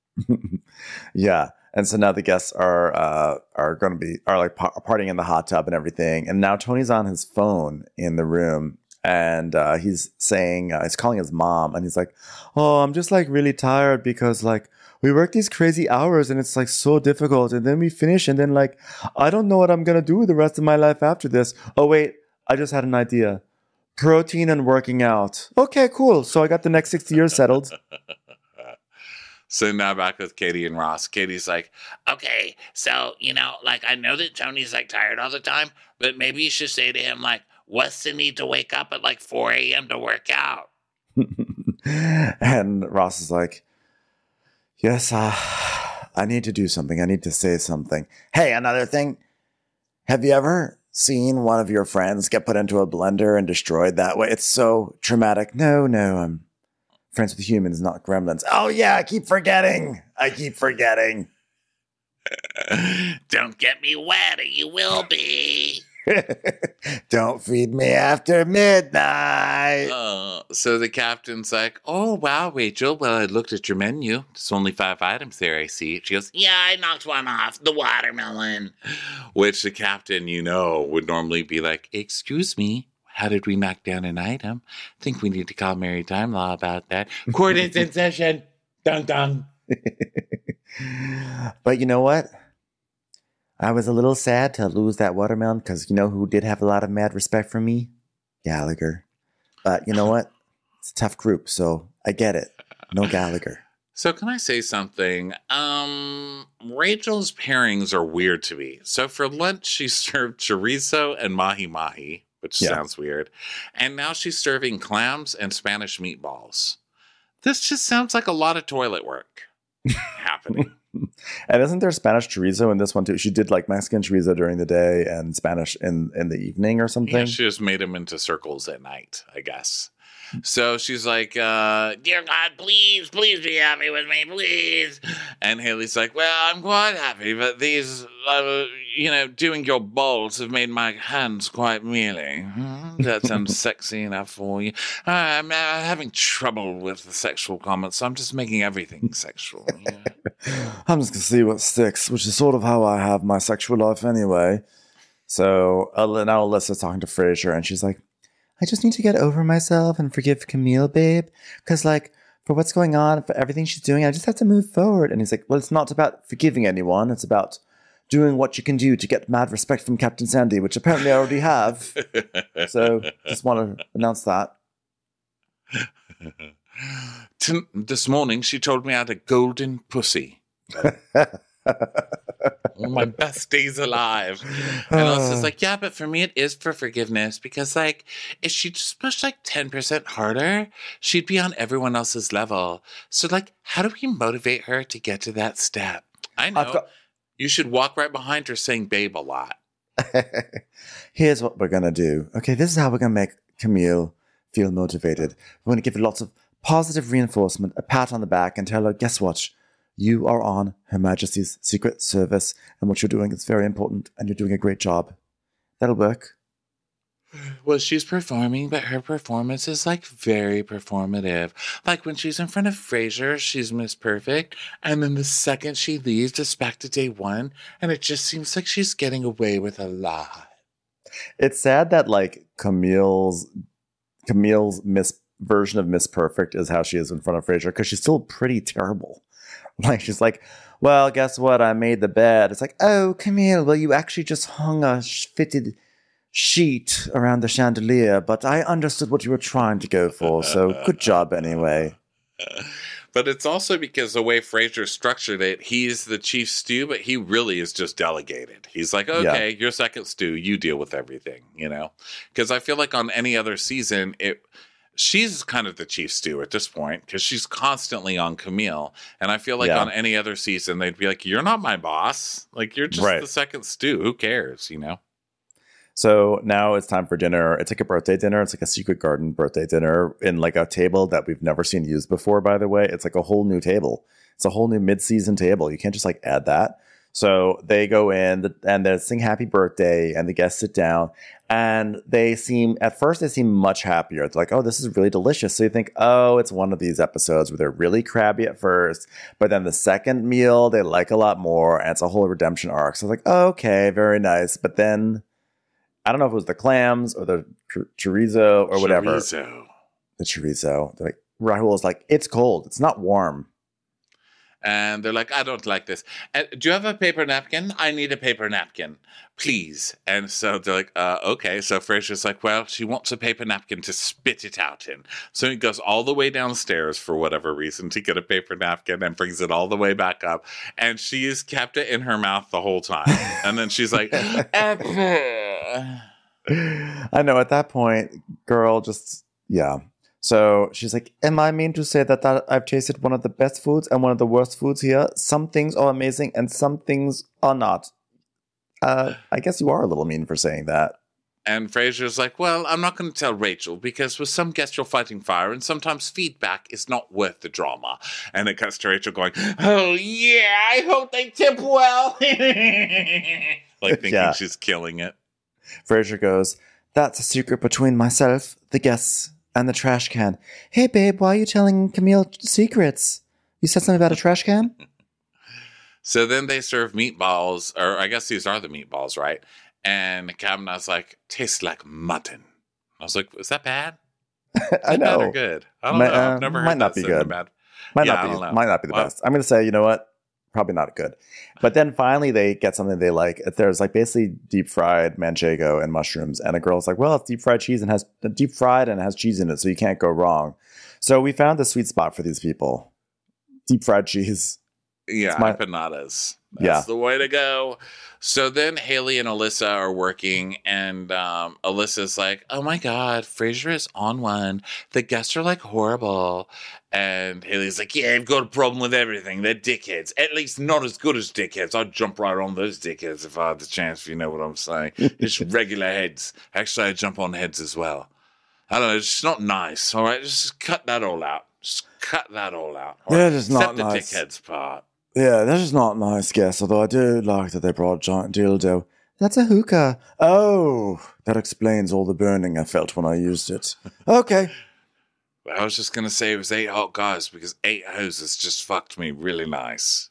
Yeah. And so now the guests are uh, are going to be are like par- partying in the hot tub and everything. And now Tony's on his phone in the room, and uh, he's saying uh, he's calling his mom, and he's like, "Oh, I'm just like really tired because like we work these crazy hours, and it's like so difficult. And then we finish, and then like I don't know what I'm gonna do the rest of my life after this. Oh wait, I just had an idea: protein and working out. Okay, cool. So I got the next sixty years settled." So now back with Katie and Ross. Katie's like, Okay, so, you know, like, I know that Tony's, like, tired all the time, but maybe you should say to him, like, what's the need to wake up at, like, four a.m. to work out? And Ross is like, yes, uh, I need to do something. I need to say something. Hey, another thing. Have you ever seen one of your friends get put into a blender and destroyed that way? It's so traumatic. No, no, I'm friends with humans, not gremlins. Oh, yeah, I keep forgetting. I keep forgetting. Don't get me wet or you will be. Don't feed me after midnight. Uh, so the captain's like, oh, wow, Rachel. Well, I looked at your menu. There's only five items there, I see. She goes, Yeah, I knocked one off. The watermelon. which the captain, you know, would normally be like, excuse me, how did we knock down an item? I think we need to call Mary Time Law about that. Court is in session. Dun dun. But you know what? I was a little sad to lose that watermelon because you know who did have a lot of mad respect for me? Gallagher. But you know what? It's a tough group, so I get it. No Gallagher. So can I say something? Um, Rachel's pairings are weird to me. So for lunch, she served chorizo and mahi-mahi, which Yeah. sounds weird. And now she's serving clams and Spanish meatballs. This just sounds like a lot of toilet work happening. And isn't there Spanish chorizo in this one too? She did like Mexican chorizo during the day and Spanish in, in the evening or something. Yeah, she just made them into circles at night, I guess. So she's like, uh, Dear God, please, please be happy with me, please. and Haley's like, well, I'm quite happy, but these, uh, you know, doing your bowls have made my hands quite mealy. Hmm, that sounds sexy enough for you. Uh, I'm uh, having trouble with the sexual comments, so I'm just making everything sexual. Yeah. I'm just going to see what sticks, which is sort of how I have my sexual life anyway. So uh, now Alyssa's talking to Frasier, and she's like, I just need to get over myself and forgive Camille, babe. Because, like, for what's going on, for everything she's doing, I just have to move forward. And he's like, well, it's not about forgiving anyone. It's about doing what you can do to get mad respect from Captain Sandy, which apparently I already have. So just want to announce that. T- this morning, she told me I had a golden pussy. One of my best days alive. And I was just like, yeah, but for me, it is for forgiveness because, like, if she just pushed like ten percent harder, she'd be on everyone else's level. So, like, how do we motivate her to get to that step? I know. got- You should walk right behind her saying babe a lot. Here's what we're going to do. Okay, this is how we're going to make Camille feel motivated. We're going to give her lots of positive reinforcement, a pat on the back, and tell her, guess what? You are on Her Majesty's Secret Service, and what you're doing is very important, and you're doing a great job. That'll work. Well, she's performing, but her performance is like very performative. Like when she's in front of Frasier, she's Miss Perfect, and then the second she leaves, it's back to day one, and it just seems like she's getting away with a lot. It's sad that, like, Camille's Camille's Miss version of Miss Perfect is how she is in front of Frasier, because she's still pretty terrible. Like, she's like, well, guess what? I made the bed. It's like, oh, Camille, well, you actually just hung a sh- fitted sheet around the chandelier, but I understood what you were trying to go for, so good job anyway. But it's also because the way Frasier structured it, he's the chief stew, but he really is just delegated. He's like, okay, you're second stew, you deal with everything, you know? Because I feel like on any other season, it... she's kind of the chief stew at this point because she's constantly on Camille. And I feel like Yeah. on any other season, they'd be like, you're not my boss. Like, you're just Right. the second stew. Who cares, you know? So now it's time for dinner. It's like a birthday dinner. It's like a secret garden birthday dinner in like a table that we've never seen used before, by the way. It's like a whole new table. It's a whole new mid-season table. You can't just like add that. So they go in and they sing happy birthday and the guests sit down and they seem, at first they seem much happier. It's like, oh, this is really delicious. So you think, oh, it's one of these episodes where they're really crabby at first, but then the second meal they like a lot more and it's a whole redemption arc. So it's like, oh, okay, very nice. But then I don't know if it was the clams or the chor- chorizo or whatever. Chorizo. The chorizo. They're like, Rahul is like, it's cold. It's not warm. And they're like, I don't like this. Uh, do you have a paper napkin? I need a paper napkin, please. And so they're like, uh, okay. So Frasier's like, well, she wants a paper napkin to spit it out in. So he goes all the way downstairs for whatever reason to get a paper napkin and brings it all the way back up. And she's kept it in her mouth the whole time. And then she's like, I know at that point, girl, just, yeah. So she's like, am I mean to say that, that I've tasted one of the best foods and one of the worst foods here? Some things are amazing and some things are not. Uh, I guess you are a little mean for saying that. And Frasier's like, well, I'm not going to tell Rachel because with some guests you're fighting fire and sometimes feedback is not worth the drama. And it cuts to Rachel going, oh, yeah, I hope they tip well. Like thinking Yeah. she's killing it. Frasier goes, that's a secret between myself, the guests, and the trash can. Hey, babe, why are you telling Camille secrets? You said something about a trash can? So then they serve meatballs, or I guess these are the meatballs, right? And Kavanaugh's like, tastes like mutton. I was like, is that bad? Is I that bad or know. good? I don't Might- know. uh, I've never heard might not that be said in good. bad. Might Yeah, I not don't be. know. Might not be the Well- best. I'm going to say, you know what? Probably not good. But then finally they get something they like. There's like basically deep fried manchego and mushrooms, and a girl's like, "Well, it's deep fried cheese and has deep fried and it has cheese in it, so you can't go wrong." So we found the sweet spot for these people: deep fried cheese. Yeah, It's my- empanadas. That's Yeah. the way to go. So then Haley and Alyssa are working, and um, Alyssa's like, oh my God, Frasier is on one. The guests are like horrible. And Haley's like, yeah, I've got a problem with everything. They're dickheads. At least not as good as dickheads. I'd jump right on those dickheads if I had the chance, if you know what I'm saying. Just regular heads. Actually, I jump on heads as well. I don't know, it's just not nice. All right, just cut that all out. Just cut that all out. all Yeah, right? it's not Except the nice. dickheads part. Yeah, that's just not nice, guess. Although I do like that they brought a giant dildo. That's a hookah. Oh, that explains all the burning I felt when I used it. Okay. I was just gonna say it was eight hot guys because eight hoses just fucked me really nice.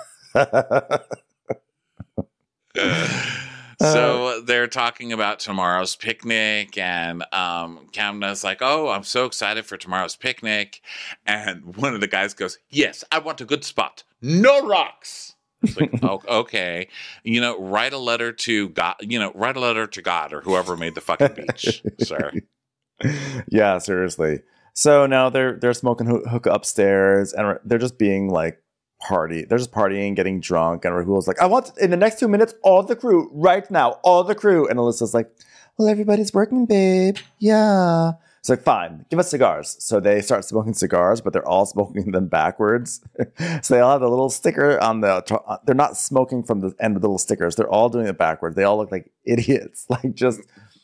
So they're talking about tomorrow's picnic, and um, Kamna's like, "Oh, I'm so excited for tomorrow's picnic!" And one of the guys goes, "Yes, I want a good spot, no rocks." It's like, oh, okay, you know, write a letter to God. You know, write a letter to God or whoever made the fucking beach, sir. Yeah, seriously. So now they're they're smoking hoo- hookah upstairs, and they're just being like party. They're just partying, getting drunk, and Rahul's like, "I want in the next two minutes all the crew right now, all the crew." And Alyssa's like, "Well, everybody's working, babe. Yeah." It's like, "Fine, give us cigars." So they start smoking cigars, but they're all smoking them backwards. So they all have a little sticker on the. They're not smoking from the end of the little stickers. They're all doing it backwards. They all look like idiots. Like just,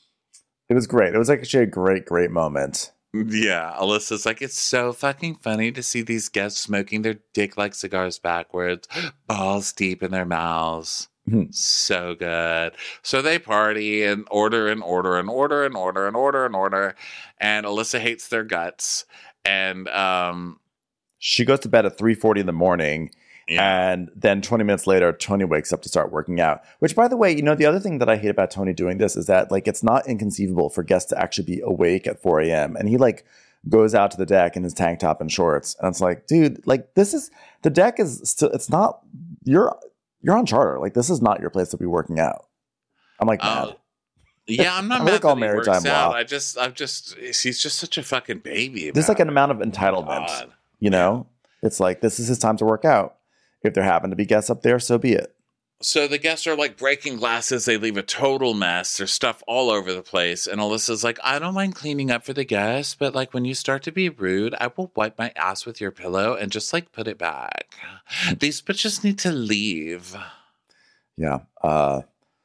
it was great. It was actually a great, great moment. Yeah, Alyssa's like, it's so fucking funny to see these guests smoking their dick-like cigars backwards, balls deep in their mouths. Mhm. So good. So they party and order and order and order and order and order and order. And Alyssa hates their guts. And um, She goes to bed at three forty in the morning. yeah, And then twenty minutes later, Tony wakes up to start working out. Which, by the way, you know, the other thing that I hate about Tony doing this is that, like, it's not inconceivable for guests to actually be awake at four a.m. And he, like, goes out to the deck in his tank top and shorts. And it's like, dude, like, this is, the deck is still, it's not, you're, you're on charter. Like, this is not your place to be working out. I'm like, Uh, mad. yeah, I'm not I mad like all that he works maritime out. law. I just, I'm just, he's just such a fucking baby. There's like an about amount of it. entitlement, God. you know? It's like, this is his time to work out. If there happen to be guests up there, so be it. So the guests are like breaking glasses. They leave a total mess. There's stuff all over the place. And Alyssa's like, I don't mind cleaning up for the guests, but like when you start to be rude, I will wipe my ass with your pillow and just like put it back. These bitches need to leave. Yeah. Uh,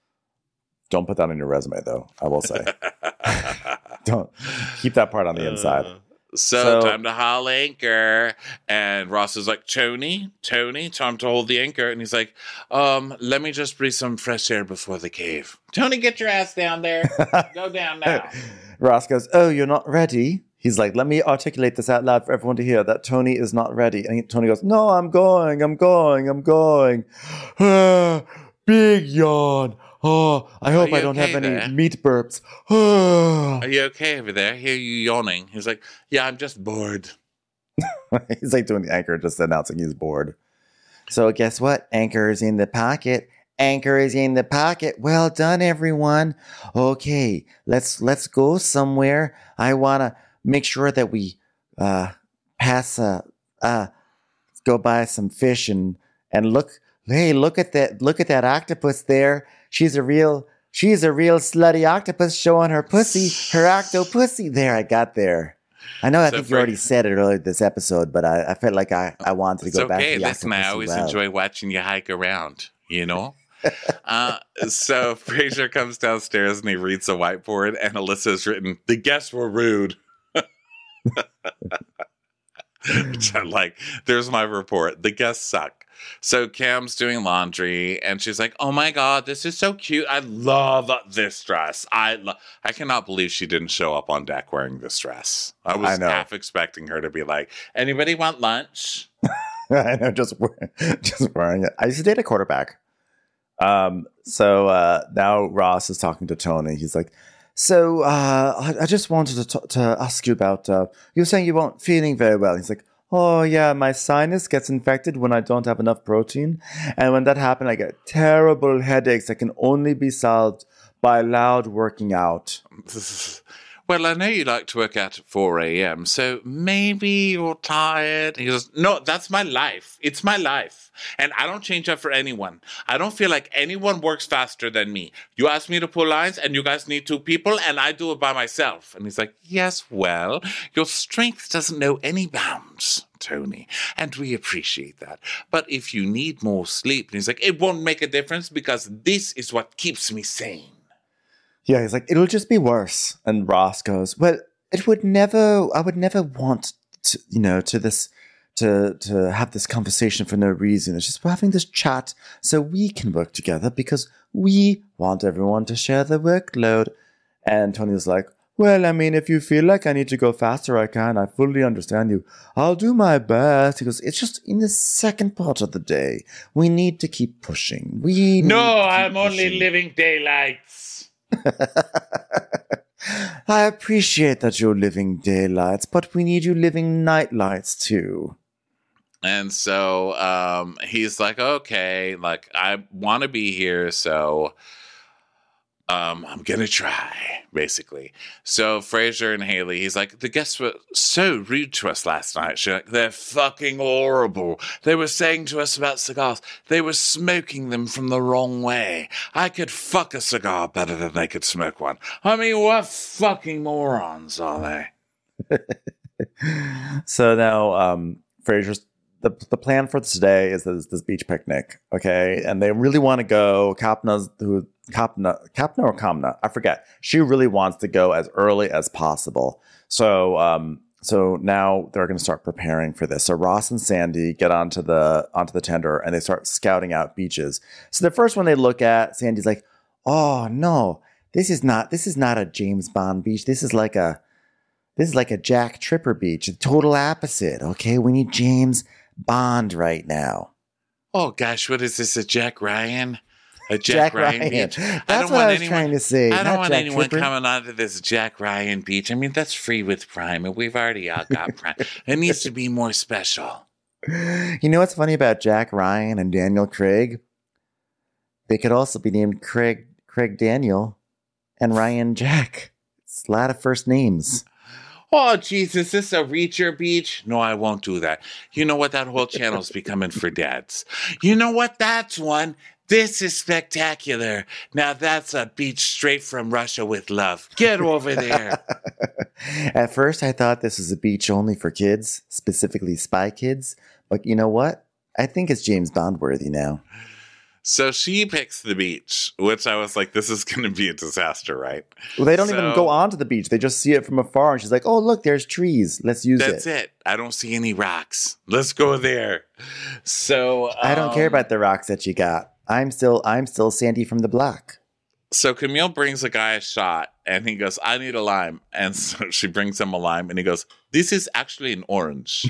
don't put that on your resume, though, I will say. Don't keep that part on the inside. Uh, so, So- time to haul anchor. And Ross is like, Tony, Tony, time to hold the anchor. And he's like, um, let me just breathe some fresh air before the cave. Tony, get your ass down there. Go down now. Ross goes, "Oh, you're not ready?" He's like, "Let me articulate this out loud for everyone to hear that Tony is not ready." And he, Tony goes, "No, I'm going, I'm going, I'm going." Ah, big yawn. Oh, I hope you I don't okay have any there? meat burps. Ah. Are you okay over there? I hear you yawning. He's like, yeah, I'm just bored. He's like doing the anchor, just announcing he's bored. So guess what? Anchor is in the pocket. Anchor is in the pocket. Well done, everyone. Okay, let's let's go somewhere. I wanna make sure that we uh pass uh uh go buy some fish and and look. Hey, look at that! Look at that octopus there. She's a real she's a real slutty octopus showing her pussy, her octopussy. There, I got there. I know I So think for- you already said it earlier this episode, but I, I felt like I, I wanted to It's go back okay. to the Listen, I octopus always well. enjoy watching you hike around, you know? uh, so Frasier comes downstairs and he reads a whiteboard, and Alyssa's written, "The guests were rude." Which I like. There's my report. The guests suck. So Cam's doing laundry, and she's like, "Oh my god, this is so cute. I love this dress. I lo-. I cannot believe she didn't show up on deck wearing this dress. I was I know. half expecting her to be like, anybody want lunch?" I know, just wearing, just wearing it. I used to date a quarterback. Um, so uh, now Ross is talking to Tony. He's like, "So uh, I, I just wanted to t- to ask you about. Uh, you were saying you weren't feeling very well." He's like, "Oh yeah, my sinus gets infected when I don't have enough protein, and when that happens, I get terrible headaches that can only be solved by loud working out." Well, I know you like to work out at four a.m., so maybe you're tired. He goes, "No, that's my life. It's my life. And I don't change up for anyone. I don't feel like anyone works faster than me. You ask me to pull lines, and you guys need two people, and I do it by myself." And he's like, "Yes, well, your strength doesn't know any bounds, Tony, and we appreciate that. But if you need more sleep," and he's like, "it won't make a difference because this is what keeps me sane." Yeah, he's like, "It'll just be worse." And Ross goes, "Well, it would never, I would never want to, you know, to this, to, to have this conversation for no reason. It's just we're having this chat so we can work together because we want everyone to share the workload." And Tony was like, "Well, I mean, if you feel like I need to go faster, I can. I fully understand you. I'll do my best." He goes, "It's just in the second part of the day. We need to keep pushing. We No, need to keep I'm only pushing." living daylights. "I appreciate that you're living daylights, but we need you living nightlights too." And so um, he's like, "Okay, like I want to be here, so um, I'm gonna try." Basically, so Frasier and Haley, he's like, "The guests were so rude to us last night." She's like, "They're fucking horrible. They were saying to us about cigars. They were smoking them from the wrong way. I could fuck a cigar better than they could smoke one. I mean, what fucking morons are they?" So now, um, Frasier's the the plan for today is this, this beach picnic, okay? And they really want to go. Kapna's who Kapna Kapna or Kamna, I forget. She really wants to go as early as possible. So um, so now they're going to start preparing for this. So Ross and Sandy get onto the onto the tender and they start scouting out beaches. So the first one they look at, Sandy's like, "Oh no, this is not this is not a James Bond beach. This is like a this is like a Jack Tripper beach. The total opposite. Okay, we need James Bond right now." Oh gosh, what is this? A Jack Ryan? A Jack Jack, Ryan, Ryan. beach? That's I don't what want I was anyone, trying to say, I don't not want Jack anyone Tripper. coming onto this Jack Ryan beach. I mean, that's free with Prime, and we've already all got Prime. It needs to be more special. You know what's funny about Jack Ryan and Daniel Craig? They could also be named Craig Craig Daniel and Ryan Jack. It's a lot of first names. Oh, Jesus, is this a Reacher beach? No, I won't do that. You know what? That whole channel's becoming for dads. You know what? That's one. This is spectacular. Now that's a beach straight from Russia with love. Get over there. At first, I thought this was a beach only for kids, specifically spy kids. But you know what? I think it's James Bond worthy now. So she picks the beach, which I was like, this is going to be a disaster, right? Well, they don't So- even go onto the beach. They just see it from afar. And she's like, "Oh, look, there's trees. Let's use That's it." it. I don't see any rocks. Let's go there. So I don't care um, about the rocks that you got. I'm still I'm still Sandy from the block. So Camille brings a guy a shot, and he goes, "I need a lime." And so she brings him a lime, and he goes, "This is actually an orange."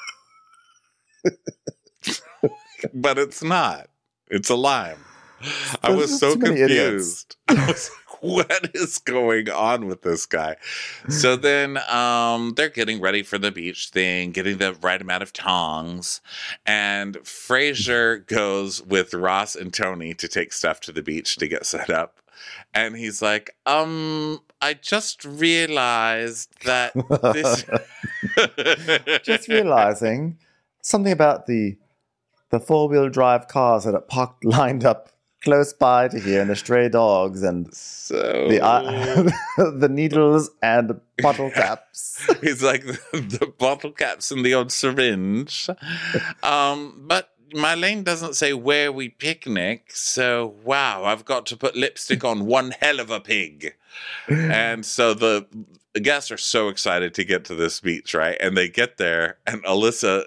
But it's not. It's a lime. I There's was just so too many idiots. confused. I was like, what is going on with this guy? So then um, they're getting ready for the beach thing, getting the right amount of tongs. And Frasier goes with Ross and Tony to take stuff to the beach to get set up. And he's like, um, I just realized that this... Just realizing something about the the four wheel drive cars that are parked lined up close by to here, and the stray dogs and So the uh, the needles and the bottle caps. He's like the, the bottle caps and the old syringe. Um, but Marlene doesn't say where we picnic, so wow, I've got to put lipstick on one hell of a pig. And so the, the guests are so excited to get to this beach, right? And they get there, and Alyssa,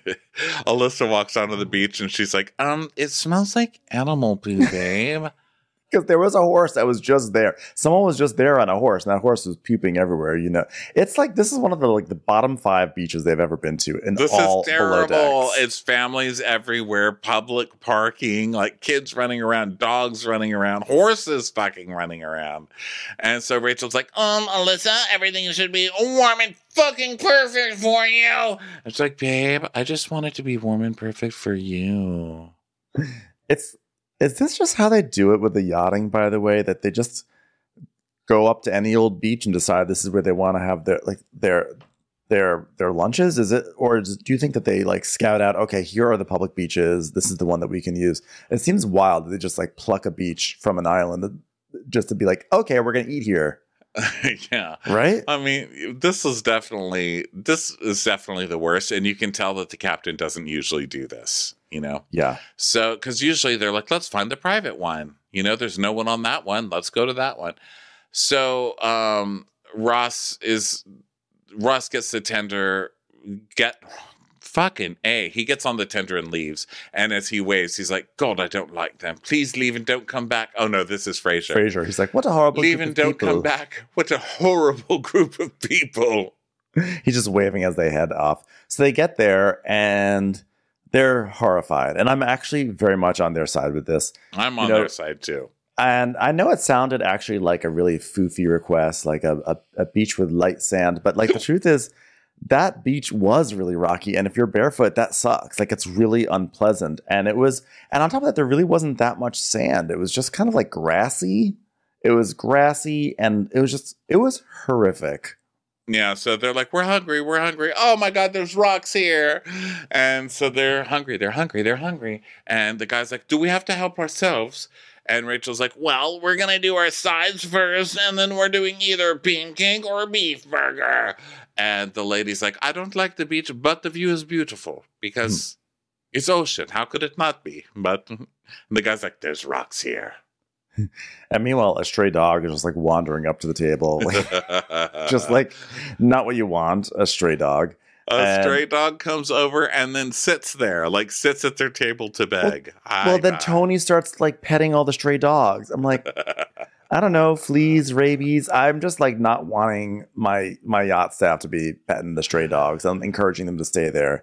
Alyssa walks onto the beach, and she's like, "Um, it smells like animal poo, babe." Because there was a horse that was just there. Someone was just there on a horse, and that horse was pooping everywhere. You know, it's like this is one of the like the bottom five beaches they've ever been to. In this all is terrible. below decks. It's families everywhere, public parking, like kids running around, dogs running around, horses fucking running around. And so Rachel's like, "Um, Alyssa, everything should be warm and fucking perfect for you." It's like, babe, I just want it to be warm and perfect for you. It's. Is this just how they do it with the yachting, by the way, that they just go up to any old beach and decide this is where they want to have their like their their their lunches? Is it, or is, do you think that they like scout out, okay, here are the public beaches, this is the one that we can use? It seems wild that they just like pluck a beach from an island just to be like, okay, we're gonna eat here. Yeah. Right? I mean, this is definitely this is definitely the worst, and you can tell that the captain doesn't usually do this, you know? Yeah. So, because usually they're like, let's find the private one. You know, there's no one on that one. Let's go to that one. So, um, Ross is, Ross gets the tender, get, fucking A. He gets on the tender and leaves. And as he waves, he's like, God, I don't like them. Please leave and don't come back. Oh, no, this is Frasier. Frasier. He's like, what a horrible Leave group and of don't people. come back. What a horrible group of people. He's just waving as they head off. So they get there and they're horrified. And I'm actually very much on their side with this. I'm on You know, their side, too. And I know it sounded actually like a really foofy request, like a, a, a beach with light sand. But like the truth is, that beach was really rocky. And if you're barefoot, that sucks. Like it's really unpleasant. And it was, and on top of that, there really wasn't that much sand. It was just kind of like grassy. It was grassy and it was just, it was horrific. Yeah, so they're like, we're hungry, we're hungry. Oh my God, there's rocks here. And so they're hungry, they're hungry, they're hungry. And the guy's like, do we have to help ourselves? And Rachel's like, well, we're going to do our sides first, and then we're doing either a pancake or a beef burger. And the lady's like, I don't like the beach, but the view is beautiful because hmm. it's ocean. How could it not be? But the guy's like, there's rocks here. And meanwhile, a stray dog is just like wandering up to the table. Like, just like not what you want, a stray dog. A and, stray dog comes over and then sits there, like sits at their table to beg. Well, well then God. Tony starts like petting all the stray dogs. I'm like, I don't know, fleas, rabies. I'm just like not wanting my my yacht staff to be petting the stray dogs. I'm encouraging them to stay there.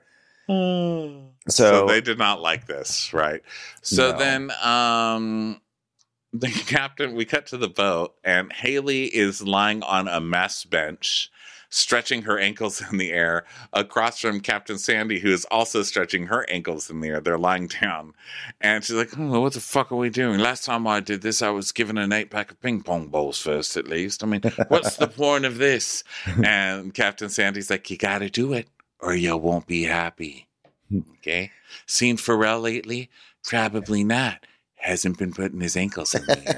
So, So, they did not like this, right? So No. then um the captain, we cut to the boat, and Haley is lying on a mess bench, stretching her ankles in the air, across from Captain Sandy, who is also stretching her ankles in the air. They're lying down. And she's like, oh, what the fuck are we doing? Last time I did this, I was given an eight pack of ping pong balls first, at least. I mean, what's the point of this? And Captain Sandy's like, you gotta do it, or you won't be happy. Okay? Seen Pharrell lately? Probably not. Hasn't been putting his ankles in the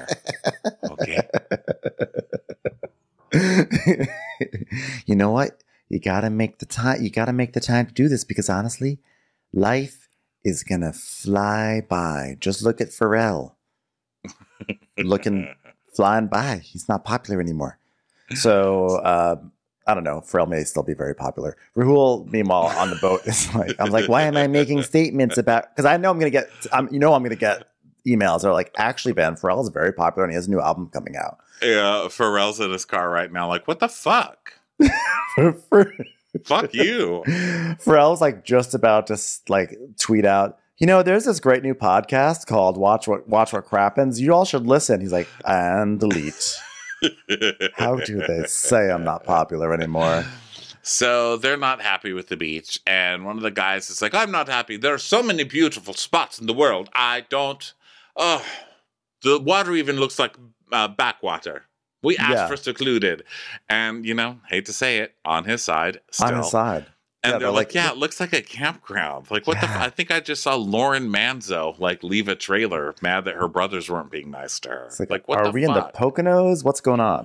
air. Okay? you know what? You gotta make the time. You gotta make the time to do this because honestly, life is gonna fly by. Just look at Pharrell, looking flying by. He's not popular anymore. So uh, I don't know. Pharrell may still be very popular. Rahul, meanwhile, on the boat is like, I'm like, why am I making statements about? Because I know I'm gonna get. I'm, you know, I'm gonna get emails. They're like, actually, Ben, Pharrell is very popular and he has a new album coming out. Yeah, Pharrell's in his car right now, like, what the fuck? For, Fuck you. Pharrell's like just about to like tweet out, you know, there's this great new podcast called Watch What Watch What Crappens. You all should listen. He's like, and delete. How do they say I'm not popular anymore? So they're not happy with the beach, and one of the guys is like, I'm not happy. There are so many beautiful spots in the world. I don't. Oh, the water even looks like uh, backwater. We asked Yeah. for secluded. And, you know, hate to say it, on his side, still. On his side. And Yeah, they're, they're like, like, yeah, it looks like a campground. Like, what the? Yeah. F- I think I just saw Lauren Manzo like leave a trailer, mad that her brothers weren't being nice to her. It's like, Like, what are the we fuck? in the Poconos? What's going on?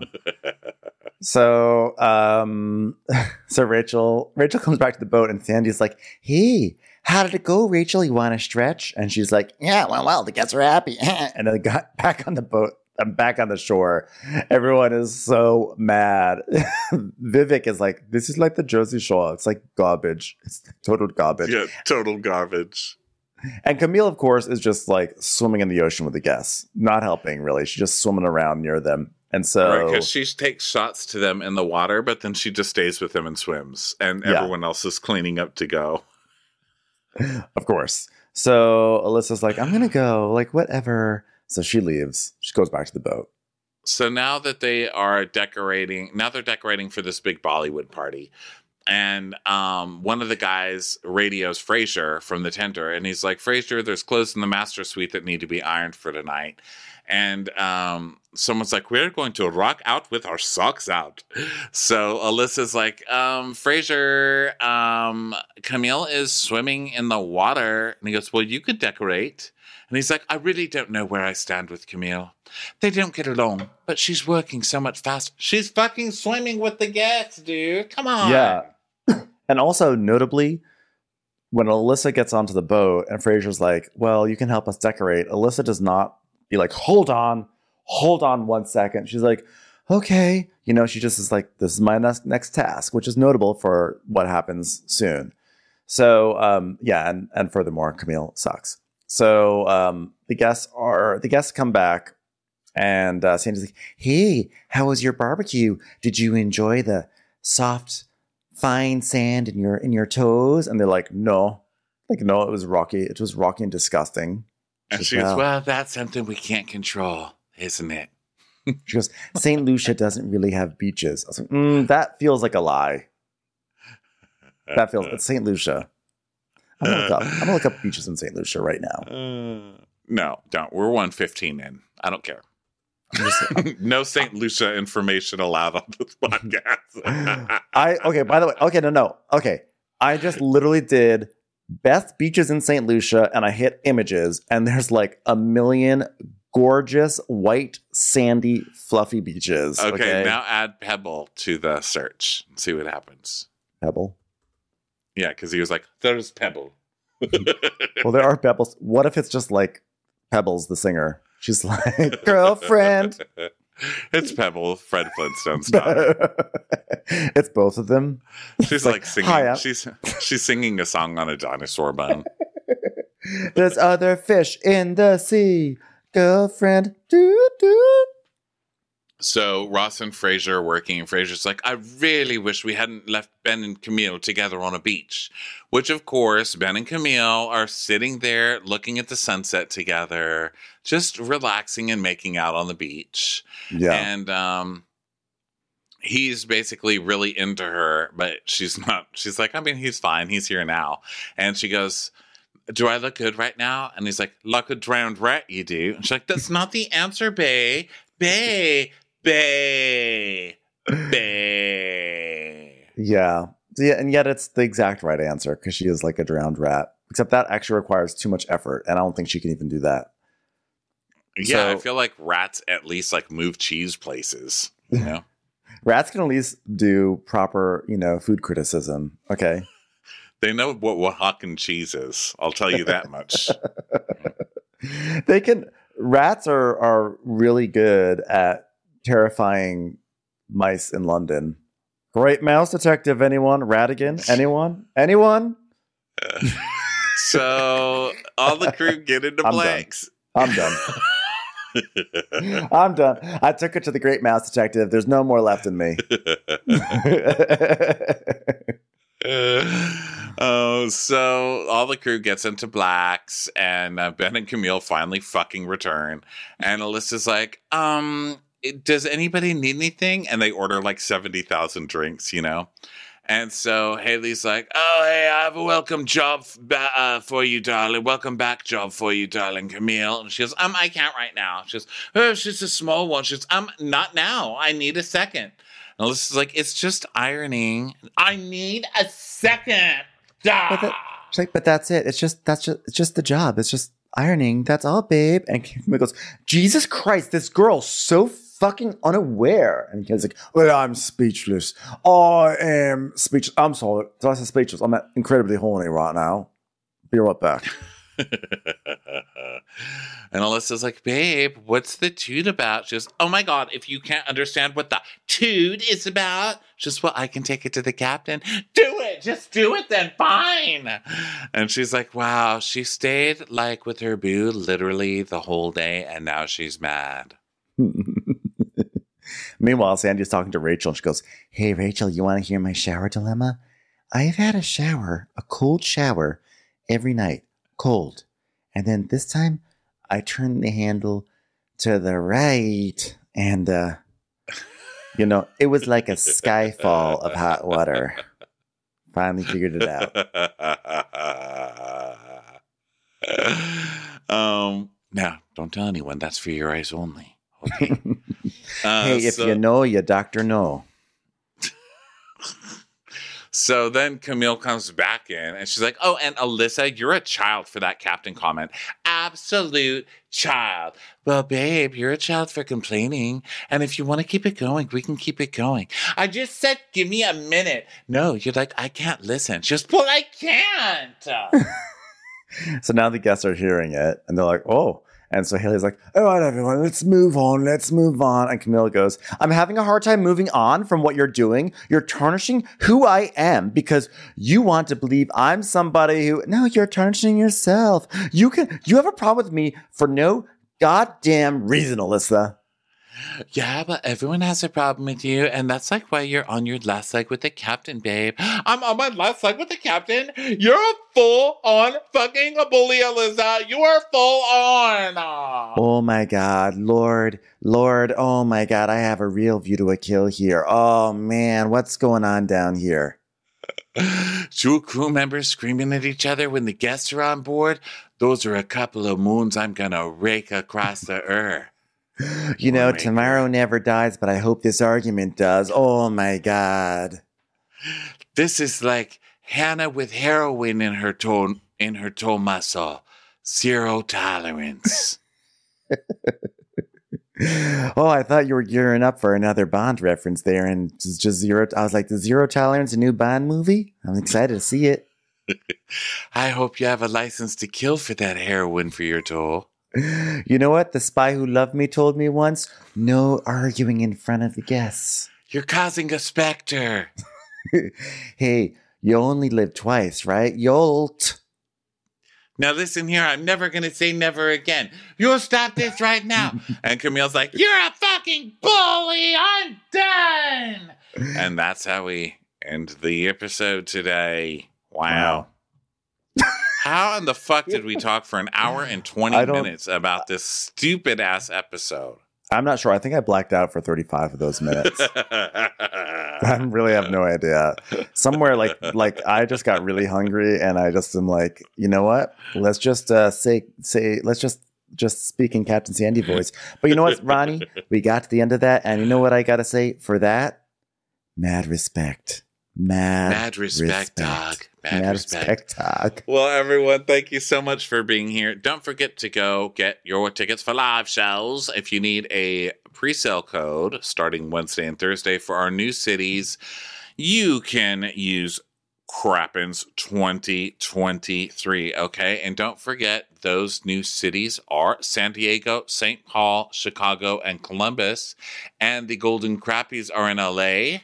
So, um, so Rachel, Rachel comes back to the boat and Sandy's like, hey, how did it go, Rachel? You want to stretch? And she's like, yeah, well, well, the guests are happy. And then got back on the boat. I'm back on the shore. Everyone is so mad. Vivek is like, this is like the Jersey Shore. It's like garbage. It's total garbage. Yeah, total garbage. And Camille, of course, is just like swimming in the ocean with the guests. Not helping, really. She's just swimming around near them. And so... Right, because she takes shots to them in the water, but then she just stays with them and swims. And Yeah. everyone else is cleaning up to go. Of course. So Alyssa's like, I'm going to go. Like, whatever. So she leaves. She goes back to the boat. So now that they are decorating, now they're decorating for this big Bollywood party. And um, one of the guys radios Frasier from the tender. And he's like, Frasier, there's clothes in the master suite that need to be ironed for tonight. And um, someone's like, we're going to rock out with our socks out. So Alyssa's like, um, Frasier, um, Camille is swimming in the water. And he goes, well, you could decorate. And he's like, I really don't know where I stand with Camille. They don't get along, but she's working so much faster. She's fucking swimming with the guests, dude. Come on. Yeah. And also, notably, when Alyssa gets onto the boat and Frasier's like, well, you can help us decorate, Alyssa does not be like, hold on, hold on one second. She's like, okay. You know, she just is like, this is my next, next task, which is notable for what happens soon. So, um, yeah. And, and furthermore, Camille sucks. So um, the guests are, the guests come back and uh, Sandy's like, hey, how was your barbecue? Did you enjoy the soft, fine sand in your in your toes? And they're like, no, like no, it was rocky. It was rocky and disgusting. And She's she goes, well. well, that's something we can't control, isn't it? She goes, Saint Lucia doesn't really have beaches. I was like, mm, that feels like a lie. That feels it's Saint Lucia. I'm gonna look up. I'm gonna look up beaches in Saint Lucia right now. Uh, no, don't. We're one fifteen in. I don't care. I'm just- No Saint Lucia information allowed on this podcast. I okay. By the way, okay, no, no, okay. I just literally did best beaches in Saint Lucia, and I hit images, and there's like a million gorgeous white, sandy, fluffy beaches. Okay, Okay, now add Pebble to the search and see what happens. Pebble. Yeah, because he was like, there's Pebble. Well, there are pebbles. What if it's just like Pebbles, the singer? She's like, girlfriend. It's Pebble, Fred Flintstone style. It's both of them. She's like, like, singing. "Hi, I'm-" she's she's singing a song on a dinosaur bone. There's other fish in the sea, girlfriend. Doo, doo. So Ross and Frasier are working, and Frasier's like, I really wish we hadn't left Ben and Camille together on a beach. Which, of course, Ben and Camille are sitting there looking at the sunset together, just relaxing and making out on the beach. Yeah. And um, he's basically really into her, but she's not. She's like, I mean, he's fine. He's here now. And she goes, do I look good right now? And he's like, like a drowned rat, you do. And she's like, that's not the answer, bae. Bae. Bae. Bae. Yeah. Yeah, and yet it's the exact right answer because she is like a drowned rat. Except that actually requires too much effort, and I don't think she can even do that. Yeah, So- I feel like rats at least like move cheese places. You know? Rats can at least do proper, you know, food criticism. Okay. They know what Oaxacan cheese is. I'll tell you that much. They can rats are are really good at terrifying mice in London. Great mouse detective, anyone? Ratigan? Anyone? Anyone? So all the crew get into I'm done. blanks. I'm done. I'm done. I took it to the great mouse detective. There's no more left in me. Oh, so all the crew gets into blacks, and uh, Ben and Camille finally fucking return. And Alyssa's like, um, does anybody need anything? And they order like seventy thousand drinks, you know? And so Haley's like, oh, hey, I have a welcome job f- ba- uh, for you, darling. Welcome back job for you, darling, Camille. And she goes, um, I can't right now. She goes, oh, it's just a small one. She goes, um, not now. I need a second. And Alyssa's like, it's just ironing. I need a second. But, that, she's like, but that's it. It's just that's just it's just the job. It's just ironing. That's all, babe. And Camille goes, Jesus Christ, this girl's so fucking unaware. And he's like, well, I'm speechless. I am speechless. I'm sorry. So I said speechless. I'm incredibly horny right now. Be right back. And Alyssa's like, babe, what's the toot about? She goes, oh my God, if you can't understand what the toot is about, just well, I can take it to the captain. Do it. Just do it then. Fine. And she's like, wow, she stayed like with her boo literally the whole day. And now she's mad. Meanwhile, Sandy's talking to Rachel. And she goes, hey, Rachel, you want to hear my shower dilemma? I've had a shower, a cold shower every night. Cold. And then this time I turned the handle to the right and, uh, you know, it was like a skyfall of hot water. Finally figured it out. um, now, don't tell anyone. That's for your eyes only. Okay. Uh, hey, if so- you know, you doctor know. So then Camille comes back in and she's like, oh, and Alyssa, you're a child for that captain comment. Absolute child. Well, babe, you're a child for complaining. And if you want to keep it going, we can keep it going. I just said, give me a minute. No, you're like, I can't listen. She goes, well, I can't. So now the guests are hearing it and they're like, oh. And so Haley's like, all right, everyone, let's move on. Let's move on. And Camilla goes, I'm having a hard time moving on from what you're doing. You're tarnishing who I am because you want to believe I'm somebody who, no, you're tarnishing yourself. You can, you have a problem with me for no goddamn reason, Alyssa. Yeah, but everyone has a problem with you, and that's like why you're on your last leg with the captain, babe. I'm on my last leg with the captain. You're a full-on fucking bully, Alyssa. You are full-on. Oh my God, Lord, Lord, oh my God, I have a real view to a kill here. Oh man, what's going on down here? Two crew members screaming at each other when the guests are on board. Those are a couple of moons I'm gonna rake across the earth. You know, Oh my tomorrow God. never dies, but I hope this argument does. Oh my God. This is like Hannah with heroin in her toe in her toe muscle. Zero tolerance. Oh, I thought you were gearing up for another Bond reference there, and just, just zero. I was like, the Zero Tolerance, a new Bond movie? I'm excited to see it. I hope you have a license to kill for that heroin for your toe. You know what? The spy who loved me told me once, no arguing in front of the guests. You're causing a specter. Hey, you only live twice, right? Yolt. Now listen here, I'm never going to say never again. You'll stop this right now. And Camille's like, you're a fucking bully. I'm done. And that's how we end the episode today. Wow. How in the fuck did we talk for an hour and twenty I don't- minutes about this stupid ass episode? I'm not sure. I think I blacked out for thirty-five of those minutes. I really have no idea. Somewhere like like I just got really hungry and I just am like, you know what? Let's just uh, say say let's just just speak in Captain Sandy voice. But you know what, Ronnie? We got to the end of that, and you know what I gotta say for that? Mad respect. Mad, Mad respect, dog. Mad, Mad respect. respect, dog. Well, everyone, thank you so much for being here. Don't forget to go get your tickets for live shows. If you need a pre-sale code starting Wednesday and Thursday for our new cities, you can use Crappens twenty twenty-three, okay? And don't forget, those new cities are San Diego, Saint Paul, Chicago, and Columbus. And the Golden Crappies are in L A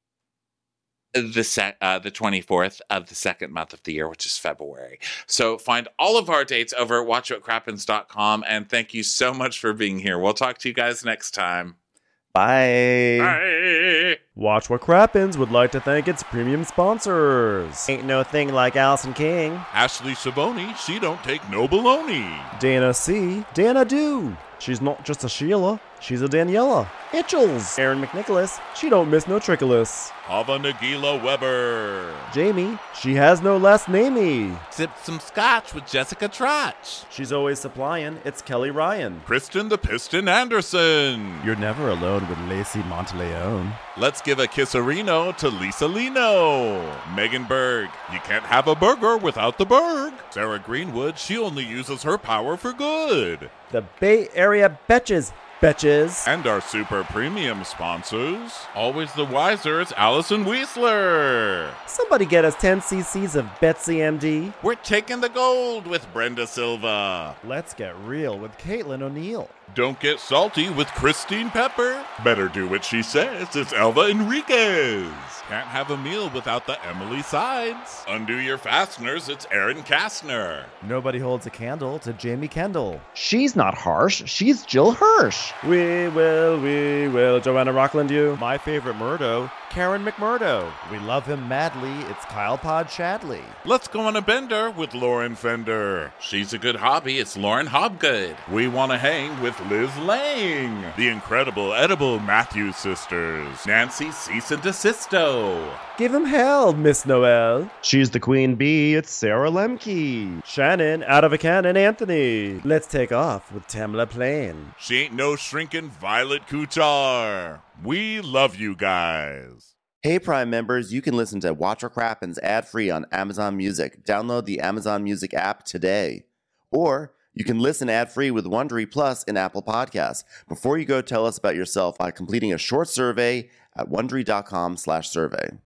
the sec- uh, the twenty-fourth of the second month of the year, which is February. So find all of our dates over at watch what crappens dot com, and thank you so much for being here. We'll talk to you guys next time. Bye. Bye. Watch What Crappens would like to thank its premium sponsors. Ain't no thing like Allison King. Ashley Savoni, she don't take no baloney. Dana C. Dana Do. She's not just a Sheila, she's a Daniela. Itchels. Aaron McNicholas. She don't miss no trickolas. Hava Nagila Weber. Jamie. She has no last namey. Sipped some scotch with Jessica Trotch. She's always supplying. It's Kelly Ryan. Kristen the Piston Anderson. You're never alone with Lacey Monteleone. Let's give a kisserino to Lisa Lino. Megan Berg, you can't have a burger without the Berg. Sarah Greenwood, she only uses her power for good. The Bay Area Betches. Betches. And our super premium sponsors. Always the wiser, it's Allison Weisler. Somebody get us ten cc's of Betsy M D. We're taking the gold with Brenda Silva. Let's get real with Caitlin O'Neill. Don't get salty with Christine Pepper. Better do what she says. It's Elva Enriquez. Can't have a meal without the Emily Sides. Undo your fasteners. It's Aaron Kastner. Nobody holds a candle to Jamie Kendall. She's not harsh. She's Jill Hirsch. We will, we will. Joanna Rockland, you. My favorite Murdo, Karen McMurdo. We love him madly. It's Kyle Pod Shadley. Let's go on a bender with Lauren Fender. She's a good hobby. It's Lauren Hobgood. We want to hang with Liz Lang. The incredible edible Matthews sisters. Nancy Cease and Desisto. Give him hell, Miss Noel. She's the queen bee. It's Sarah Lemke. Shannon, out of a cannon, Anthony. Let's take off with Tamla Plain. She ain't no shrinking Violet Kuchar. We love you guys. Hey, Prime members, you can listen to Watch Our Crappens ad-free on Amazon Music. Download the Amazon Music app today. Or you can listen ad-free with Wondery Plus in Apple Podcasts. Before you go, tell us about yourself by completing a short survey at wondery.com slash survey.